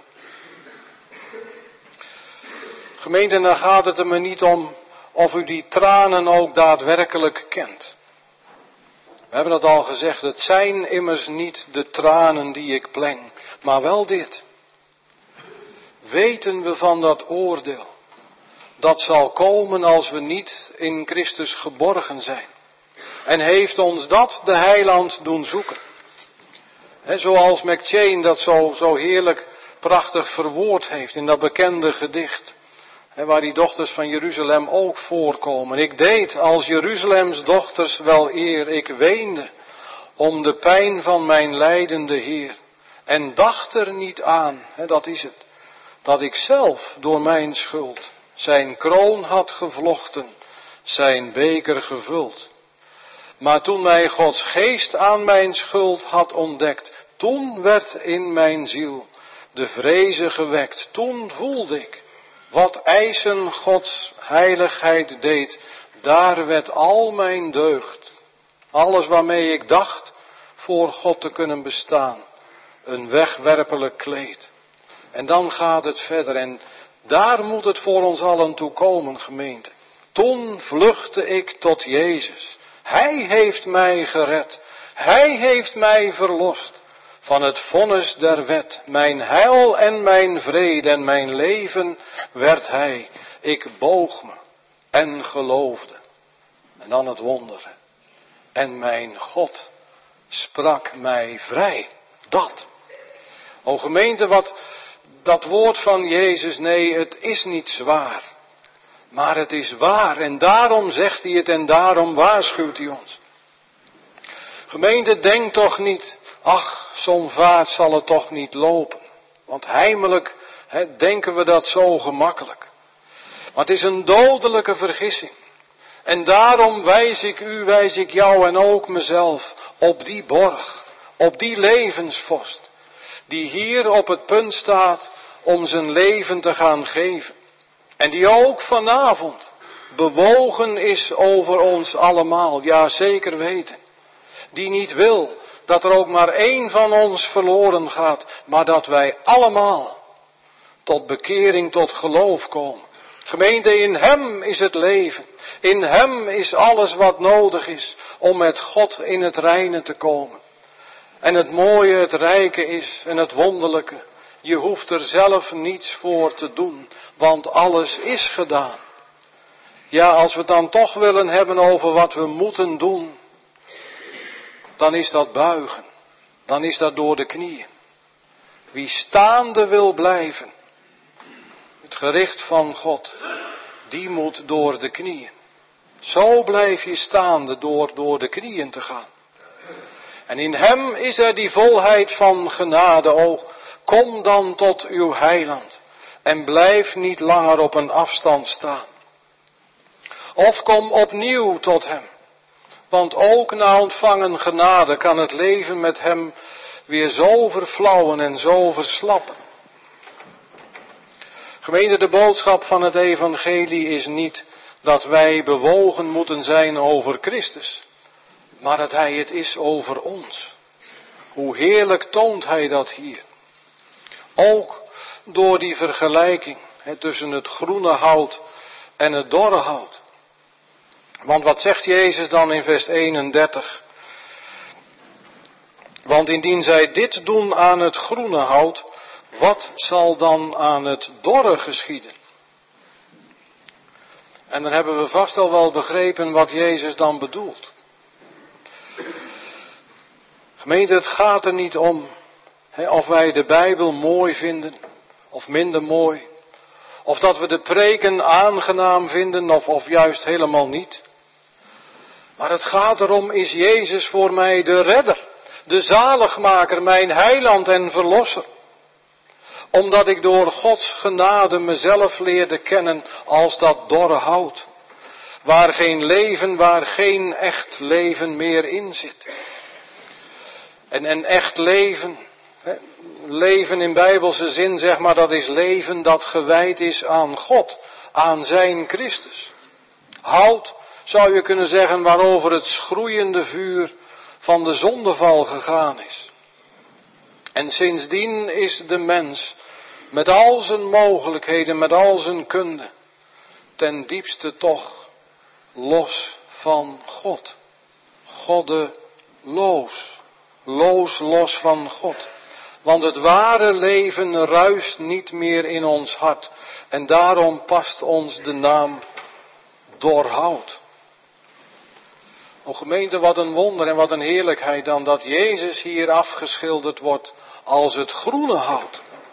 Gemeente, dan gaat het er me niet om of u die tranen ook daadwerkelijk kent. We hebben dat al gezegd, het zijn immers niet de tranen die ik pleng, maar wel dit. Weten we van dat oordeel, dat zal komen als we niet in Christus geborgen zijn. En heeft ons dat de heiland doen zoeken. Zoals McChain dat zo heerlijk prachtig verwoord heeft in dat bekende gedicht. waar die dochters van Jeruzalem ook voorkomen. Ik deed als Jeruzalems dochters wel eer, ik weende om de pijn van mijn lijdende Heer. En dacht er niet aan, dat is het, dat ik zelf door mijn schuld zijn kroon had gevlochten, zijn beker gevuld. Maar toen mij Gods geest aan mijn schuld had ontdekt, toen werd in mijn ziel de vreze gewekt. Toen voelde ik wat eisen Gods heiligheid deed. Daar werd al mijn deugd, alles waarmee ik dacht voor God te kunnen bestaan, een wegwerpelijk kleed. En dan gaat het verder en daar moet het voor ons allen toe komen, gemeente. Toen vluchtte ik tot Jezus. Hij heeft mij gered. Hij heeft mij verlost van het vonnis der wet. Mijn heil en mijn vrede en mijn leven werd Hij. Ik boog me en geloofde. En dan het wondere. En mijn God sprak mij vrij. Dat. O gemeente, wat dat woord van Jezus, nee, het is niet zwaar. Maar het is waar en daarom zegt hij het en daarom waarschuwt hij ons. Gemeente, denk toch niet, ach, zo'n vaart zal het toch niet lopen. Want heimelijk denken we dat zo gemakkelijk. Maar het is een dodelijke vergissing. En daarom wijs ik u, wijs ik jou en ook mezelf op die borg, op die levensvorst, die hier op het punt staat om zijn leven te gaan geven. En die ook vanavond bewogen is over ons allemaal, ja zeker weten. Die niet wil dat er ook maar één van ons verloren gaat, maar dat wij allemaal tot bekering, tot geloof komen. Gemeente, in Hem is het leven. In Hem is alles wat nodig is om met God in het reine te komen. En het mooie, het rijke is en het wonderlijke. Je hoeft er zelf niets voor te doen, want alles is gedaan. Ja, als we het dan toch willen hebben over wat we moeten doen, dan is dat buigen. Dan is dat door de knieën. Wie staande wil blijven, het gericht van God, die moet door de knieën. Zo blijf je staande door de knieën te gaan. En in Hem is er die volheid van genade. O, kom dan tot uw heiland en blijf niet langer op een afstand staan. Of kom opnieuw tot Hem. Want ook na ontvangen genade kan het leven met Hem weer zo verflauwen en zo verslappen. Gemeente, de boodschap van het evangelie is niet dat wij bewogen moeten zijn over Christus, maar dat Hij het is over ons. Hoe heerlijk toont Hij dat hier. Ook door die vergelijking tussen het groene hout en het dorre hout. Want wat zegt Jezus dan in vers 31? Want indien zij dit doen aan het groene hout, wat zal dan aan het dorre geschieden? En dan hebben we vast al wel begrepen wat Jezus dan bedoelt. Gemeente, het gaat er niet om of wij de Bijbel mooi vinden of minder mooi. Of dat we de preken aangenaam vinden of juist helemaal niet. Maar het gaat erom, is Jezus voor mij de redder, de zaligmaker, mijn heiland en verlosser. Omdat ik door Gods genade mezelf leerde kennen als dat dorre hout. Waar geen leven, waar geen echt leven meer in zit. En een echt leven, leven in bijbelse zin zeg maar, dat is leven dat gewijd is aan God, aan zijn Christus. Hout zou je kunnen zeggen waarover het schroeiende vuur van de zondeval gegaan is. En sindsdien is de mens met al zijn mogelijkheden, met al zijn kunde, ten diepste toch los van God. Goddeloos. Los van God. Want het ware leven ruist niet meer in ons hart. En daarom past ons de naam doorhout. O gemeente, wat een wonder en wat een heerlijkheid dan dat Jezus hier afgeschilderd wordt als het groene hout.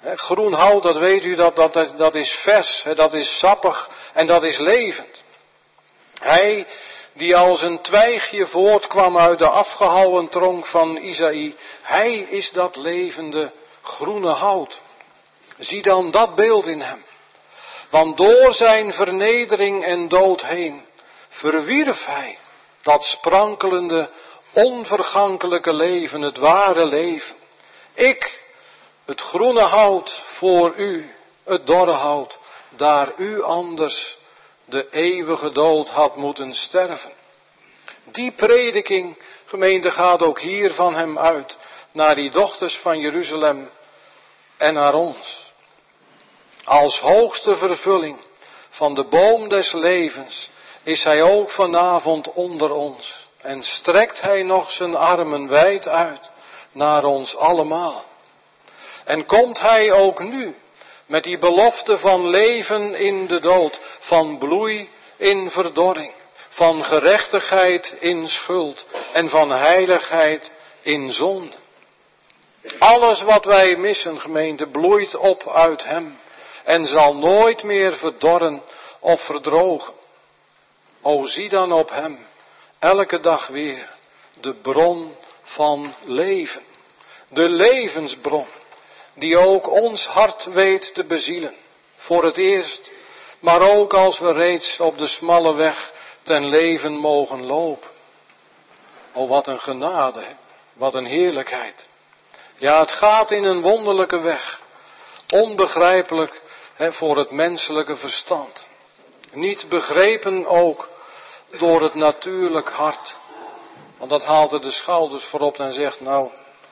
Groen hout, dat weet u, dat is vers, dat is sappig en dat is levend. Hij die als een twijgje voortkwam uit de afgehouwen tronk van Isaïe, hij is dat levende groene hout. Zie dan dat beeld in hem. Want door zijn vernedering en dood heen verwierf hij dat sprankelende, onvergankelijke leven, het ware leven. Ik, het groene hout voor u, het dorre hout, daar u anders de eeuwige dood had moeten sterven. Die prediking, gemeente, gaat ook hier van hem uit, naar die dochters van Jeruzalem en naar ons. Als hoogste vervulling van de boom des levens is hij ook vanavond onder ons en strekt hij nog zijn armen wijd uit naar ons allemaal. En komt hij ook nu met die belofte van leven in de dood, van bloei in verdorring, van gerechtigheid in schuld en van heiligheid in zonde. Alles wat wij missen, gemeente, bloeit op uit hem en zal nooit meer verdorren of verdrogen. O, zie dan op hem, elke dag weer, de bron van leven, de levensbron, die ook ons hart weet te bezielen, voor het eerst, maar ook als we reeds op de smalle weg ten leven mogen lopen. O, wat een genade, wat een heerlijkheid. Ja, het gaat in een wonderlijke weg, onbegrijpelijk voor het menselijke verstand. Niet begrepen ook door het natuurlijk hart. Want dat haalt er de schouders voorop en zegt, nou,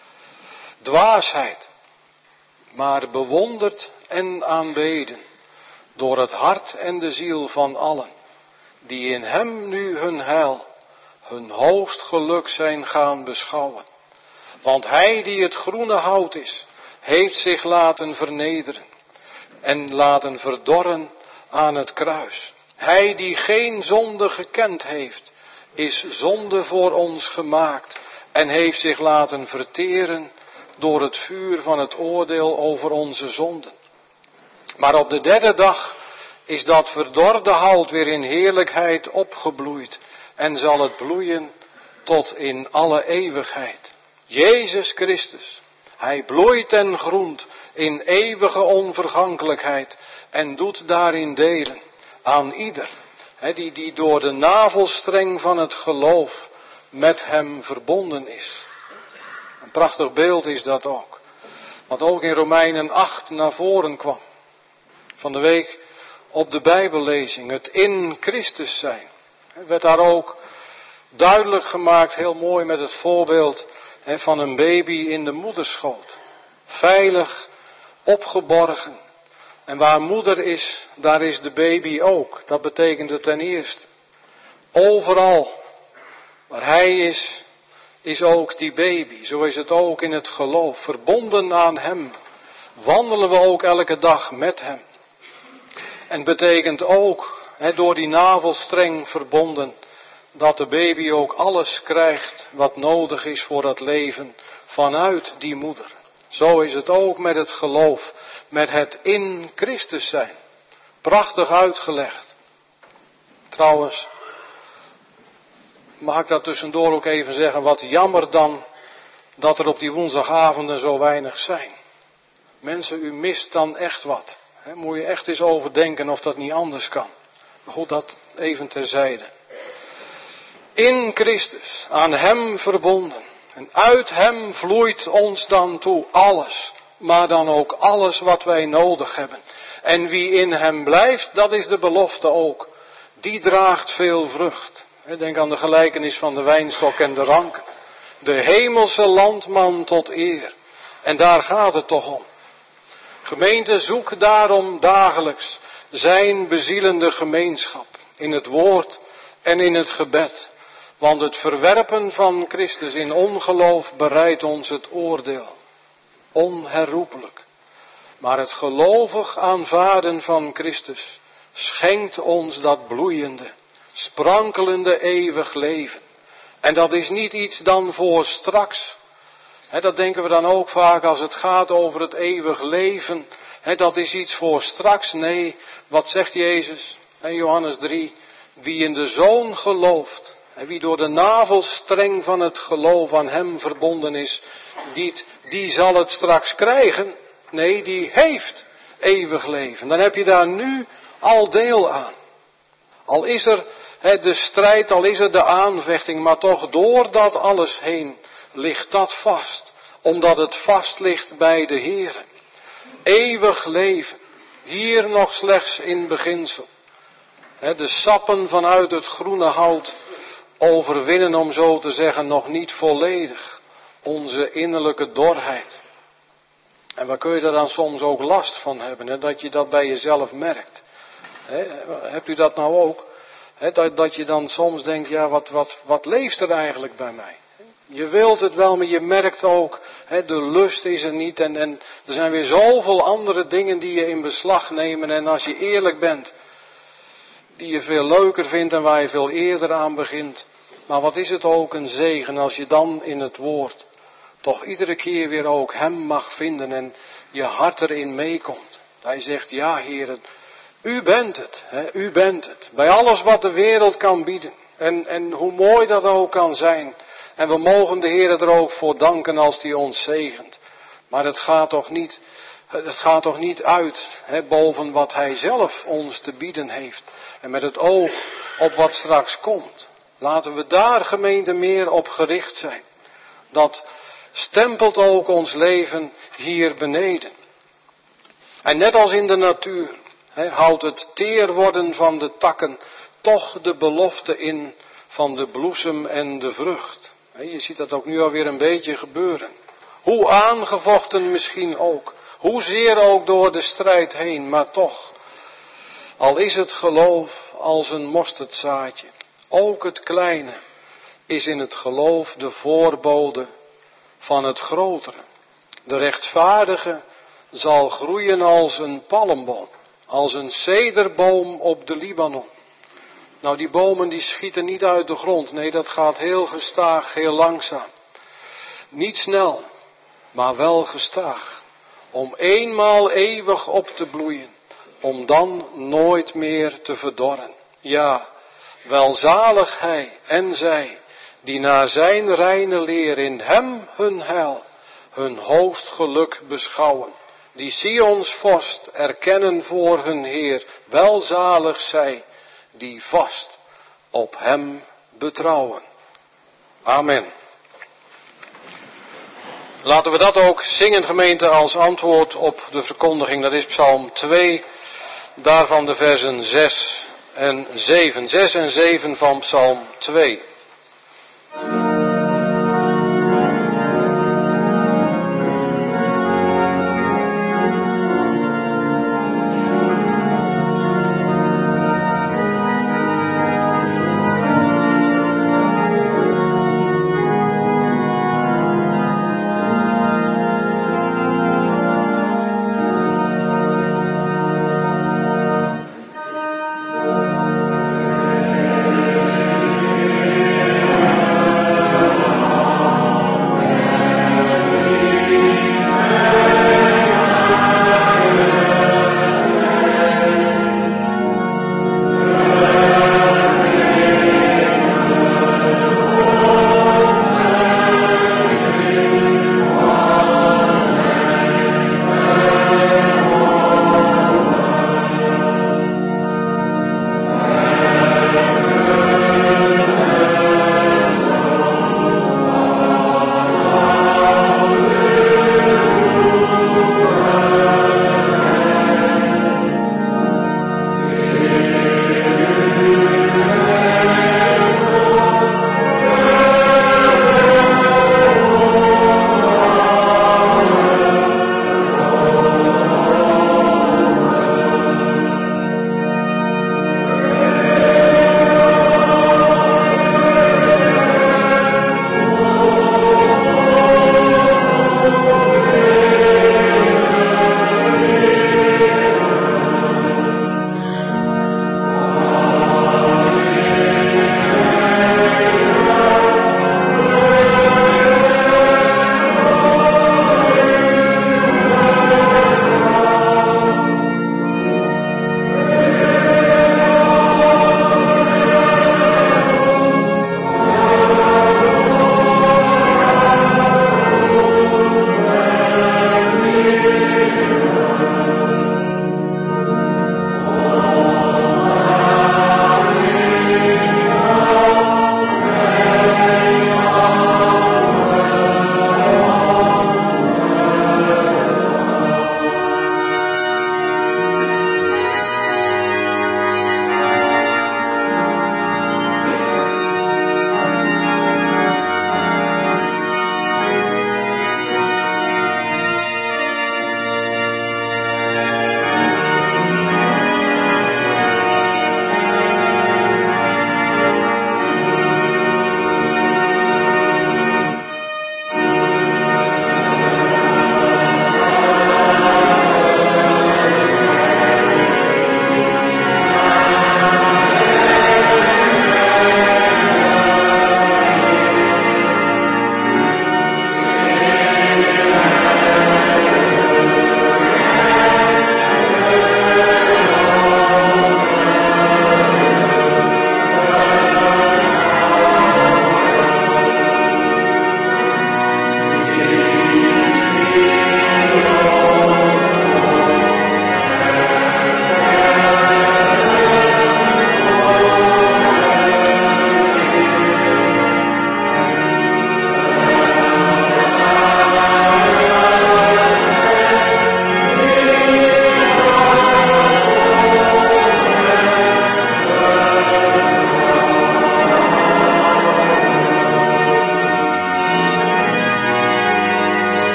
dwaasheid. Maar bewonderd en aanbeden door het hart en de ziel van allen, die in hem nu hun heil, hun hoogst geluk zijn gaan beschouwen. Want hij die het groene hout is, heeft zich laten vernederen en laten verdorren aan het kruis. Hij die geen zonde gekend heeft, is zonde voor ons gemaakt en heeft zich laten verteren door het vuur van het oordeel over onze zonden. Maar op de derde dag is dat verdorde hout weer in heerlijkheid opgebloeid en zal het bloeien tot in alle eeuwigheid. Jezus Christus, hij bloeit en groent in eeuwige onvergankelijkheid en doet daarin delen aan ieder, die door de navelstreng van het geloof met hem verbonden is. Een prachtig beeld is dat ook. Wat ook in Romeinen 8 naar voren kwam. Van de week op de Bijbellezing, het in Christus zijn. Werd daar ook duidelijk gemaakt, heel mooi met het voorbeeld van een baby in de moederschoot. Veilig, opgeborgen. En waar moeder is, daar is de baby ook. Dat betekent het ten eerste. Overal waar hij is ook die baby. Zo is het ook in het geloof. Verbonden aan hem wandelen we ook elke dag met hem. En betekent ook, door die navelstreng verbonden, dat de baby ook alles krijgt wat nodig is voor dat leven vanuit die moeder. Zo is het ook met het geloof, met het in Christus zijn. Prachtig uitgelegd. Trouwens, mag ik dat tussendoor ook even zeggen, wat jammer dan dat er op die woensdagavonden zo weinig zijn. Mensen, u mist dan echt wat. Moet je echt eens overdenken of dat niet anders kan. Maar goed, dat even terzijde. In Christus, aan hem verbonden. En uit hem vloeit ons dan toe alles. Maar dan ook alles wat wij nodig hebben. En wie in hem blijft, dat is de belofte ook. Die draagt veel vrucht. Denk aan de gelijkenis van de wijnstok en de ranken. De hemelse landman tot eer. En daar gaat het toch om. Gemeente, zoek daarom dagelijks zijn bezielende gemeenschap. In het woord en in het gebed. Want het verwerpen van Christus in ongeloof bereidt ons het oordeel. Onherroepelijk. Maar het gelovig aanvaarden van Christus schenkt ons dat bloeiende, sprankelende eeuwig leven. En dat is niet iets dan voor straks. Dat denken we dan ook vaak als het gaat over het eeuwig leven. Dat is iets voor straks. Nee, wat zegt Jezus? In Johannes 3. Wie in de Zoon gelooft. Wie door de navelstreng van het geloof aan hem verbonden is. Die zal het straks krijgen. Nee, die heeft eeuwig leven. Dan heb je daar nu al deel aan. Al is er de strijd, al is er de aanvechting. Maar toch door dat alles heen ligt dat vast. Omdat het vast ligt bij de Heere. Eeuwig leven. Hier nog slechts in beginsel. De sappen vanuit het groene hout overwinnen, om zo te zeggen, nog niet volledig onze innerlijke dorheid. En waar kun je er dan soms ook last van hebben, dat je dat bij jezelf merkt. Hebt u dat nou ook? Dat je dan soms denkt, ja, wat leeft er eigenlijk bij mij? Je wilt het wel, maar je merkt ook, de lust is er niet en er zijn weer zoveel andere dingen die je in beslag nemen. En als je eerlijk bent, die je veel leuker vindt en waar je veel eerder aan begint. Maar wat is het ook een zegen als je dan in het woord toch iedere keer weer ook hem mag vinden en je hart erin meekomt. Hij zegt, ja heren, u bent het, u bent het. Bij alles wat de wereld kan bieden. En hoe mooi dat ook kan zijn. En we mogen de Heer er ook voor danken als hij ons zegent. Maar het gaat toch niet uit boven wat hij zelf ons te bieden heeft. En met het oog op wat straks komt. Laten we daar, gemeente, meer op gericht zijn. Dat stempelt ook ons leven hier beneden. En net als in de natuur houdt het teer worden van de takken toch de belofte in van de bloesem en de vrucht. Je ziet dat ook nu alweer een beetje gebeuren. Hoe aangevochten misschien ook. Hoezeer ook door de strijd heen, maar toch. Al is het geloof als een mosterdzaadje. Ook het kleine is in het geloof de voorbode van het grotere. De rechtvaardige zal groeien als een palmboom. Als een cederboom op de Libanon. Nou, die bomen die schieten niet uit de grond. Nee, dat gaat heel gestaag, heel langzaam. Niet snel, maar wel gestaag. Om eenmaal eeuwig op te bloeien. Om dan nooit meer te verdorren. Ja, welzalig hij en zij, die naar zijn reine leer in hem hun heil, hun hoogst geluk beschouwen. Die Sions vorst erkennen voor hun Heer. Welzalig zij, die vast op hem betrouwen. Amen. Laten we dat ook zingen, gemeente, als antwoord op de verkondiging. Dat is Psalm 2, daarvan de versen 6 en 7. 6 en 7 van Psalm 2.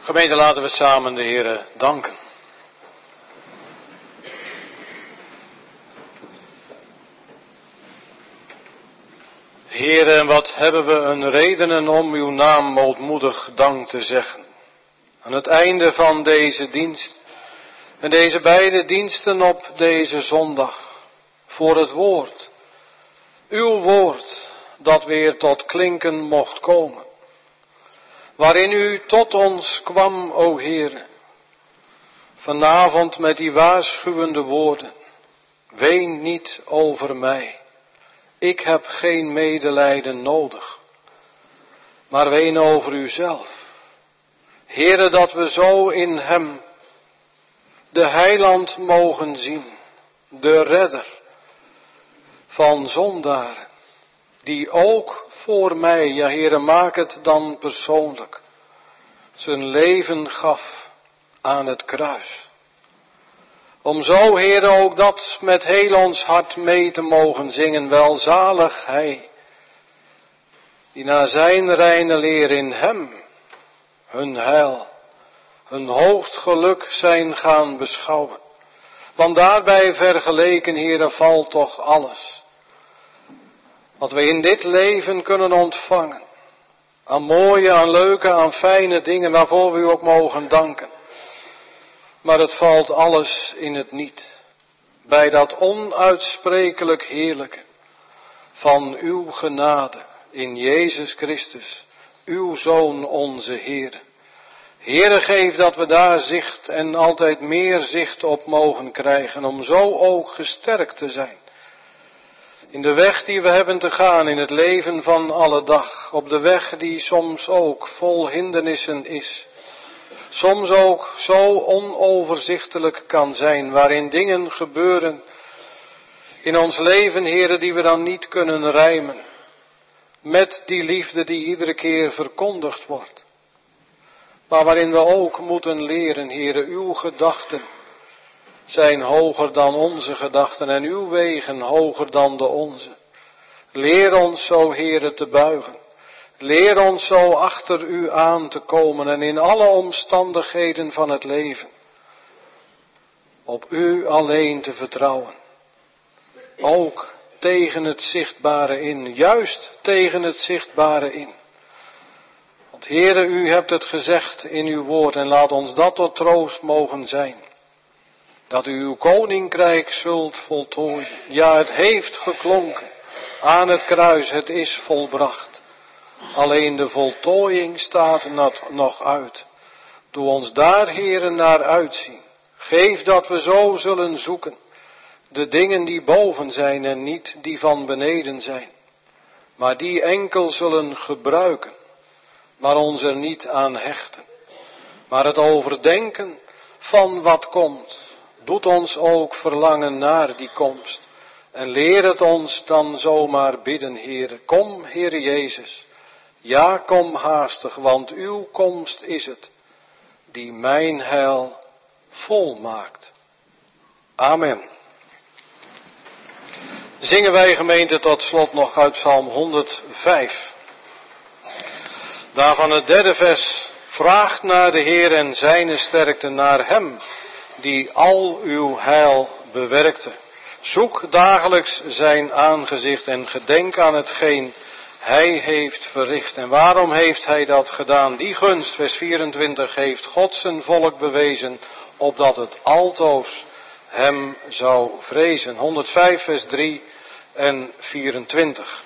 Gemeente, laten we samen de Heere danken. Heere, wat hebben we een redenen om uw naam moedmoedig dank te zeggen. Aan het einde van deze dienst en deze beide diensten op deze zondag voor het woord. Uw woord dat weer tot klinken mocht komen. Waarin u tot ons kwam, o Heere. Vanavond met die waarschuwende woorden. Ween niet over mij. Ik heb geen medelijden nodig. Maar ween over uzelf. Heere, dat we zo in hem de heiland mogen zien. De redder van zondaren. Die ook voor mij, ja Heere, maak het dan persoonlijk, zijn leven gaf aan het kruis. Om zo, Heere, ook dat met heel ons hart mee te mogen zingen. Welzalig hij, die naar zijn reine leer in hem hun heil, hun hoogst geluk zijn gaan beschouwen. Want daarbij vergeleken, Heere, valt toch alles wat we in dit leven kunnen ontvangen. Aan mooie, aan leuke, aan fijne dingen waarvoor we u ook mogen danken. Maar het valt alles in het niet. Bij dat onuitsprekelijk heerlijke van uw genade in Jezus Christus, uw Zoon, onze Heere. Heere, geef dat we daar zicht en altijd meer zicht op mogen krijgen, om zo ook gesterkt te zijn. In de weg die we hebben te gaan in het leven van alle dag. Op de weg die soms ook vol hindernissen is. Soms ook zo onoverzichtelijk kan zijn. Waarin dingen gebeuren in ons leven, Heere, die we dan niet kunnen rijmen. Met die liefde die iedere keer verkondigd wordt. Maar waarin we ook moeten leren, Heere, uw gedachten zijn hoger dan onze gedachten en uw wegen hoger dan de onze. Leer ons zo, Heere, te buigen. Leer ons zo achter u aan te komen en in alle omstandigheden van het leven op u alleen te vertrouwen. Ook tegen het zichtbare in, juist tegen het zichtbare in. Want Heere, u hebt het gezegd in uw woord en laat ons dat tot troost mogen zijn. Dat u uw koninkrijk zult voltooien. Ja, het heeft geklonken aan het kruis, het is volbracht. Alleen de voltooiing staat nog uit. Doe ons daar, Heere, naar uitzien. Geef dat we zo zullen zoeken. De dingen die boven zijn en niet die van beneden zijn. Maar die enkel zullen gebruiken. Maar ons er niet aan hechten. Maar het overdenken van wat komt. Doet ons ook verlangen naar die komst. En leer het ons dan zomaar bidden, Heere. Kom, Heere Jezus. Ja, kom haastig, want uw komst is het die mijn heil volmaakt. Amen. Zingen wij, gemeente, tot slot nog uit Psalm 105. Daarvan het derde vers. Vraagt naar de Heer en zijne sterkte, naar hem die al uw heil bewerkte. Zoek dagelijks zijn aangezicht en gedenk aan hetgeen hij heeft verricht. En waarom heeft hij dat gedaan? Die gunst, vers 24, heeft God zijn volk bewezen, opdat het altoos hem zou vrezen. 105, vers 3 en 24.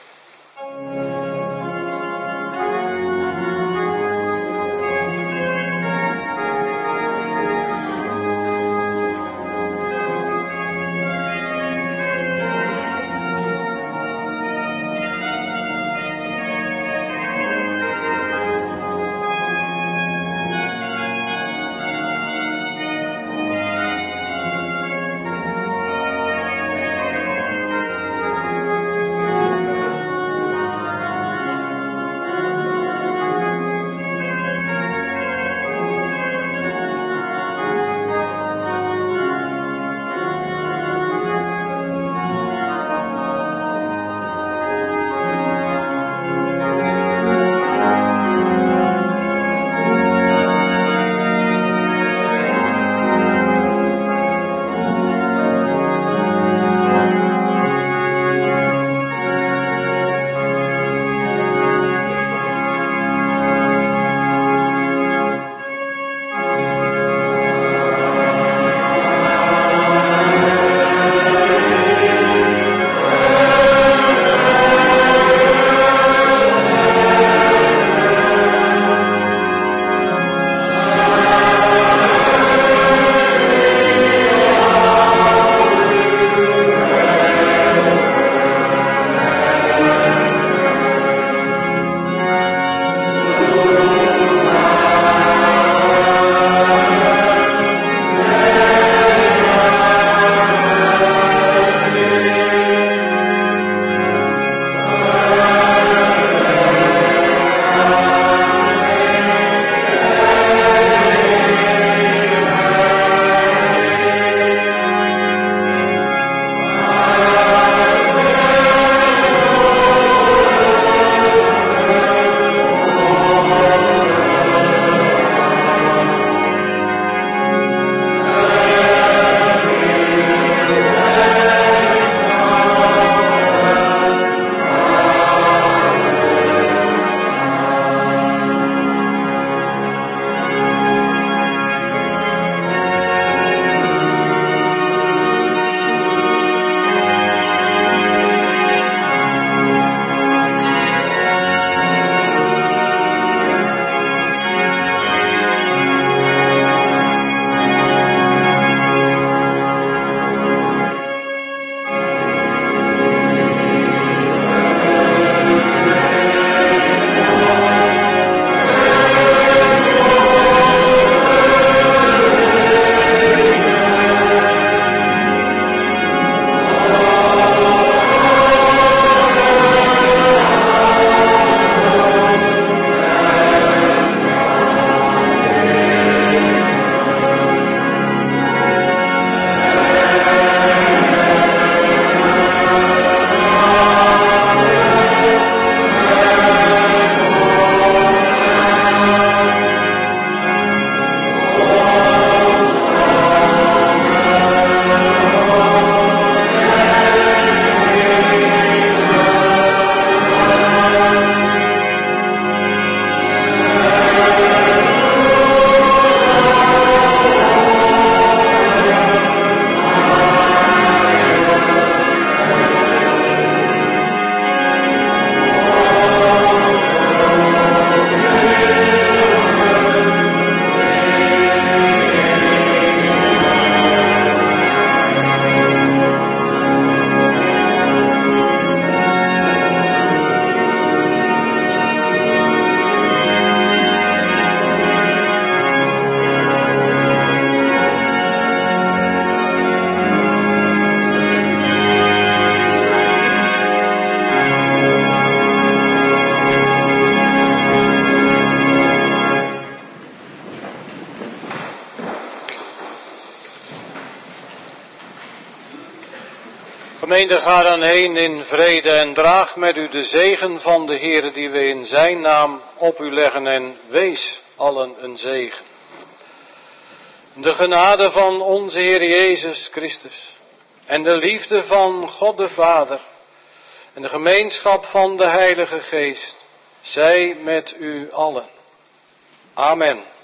Gemeente, ga dan heen in vrede en draag met u de zegen van de Heere die we in zijn naam op u leggen en wees allen een zegen. De genade van onze Heer Jezus Christus en de liefde van God de Vader en de gemeenschap van de Heilige Geest zij met u allen. Amen.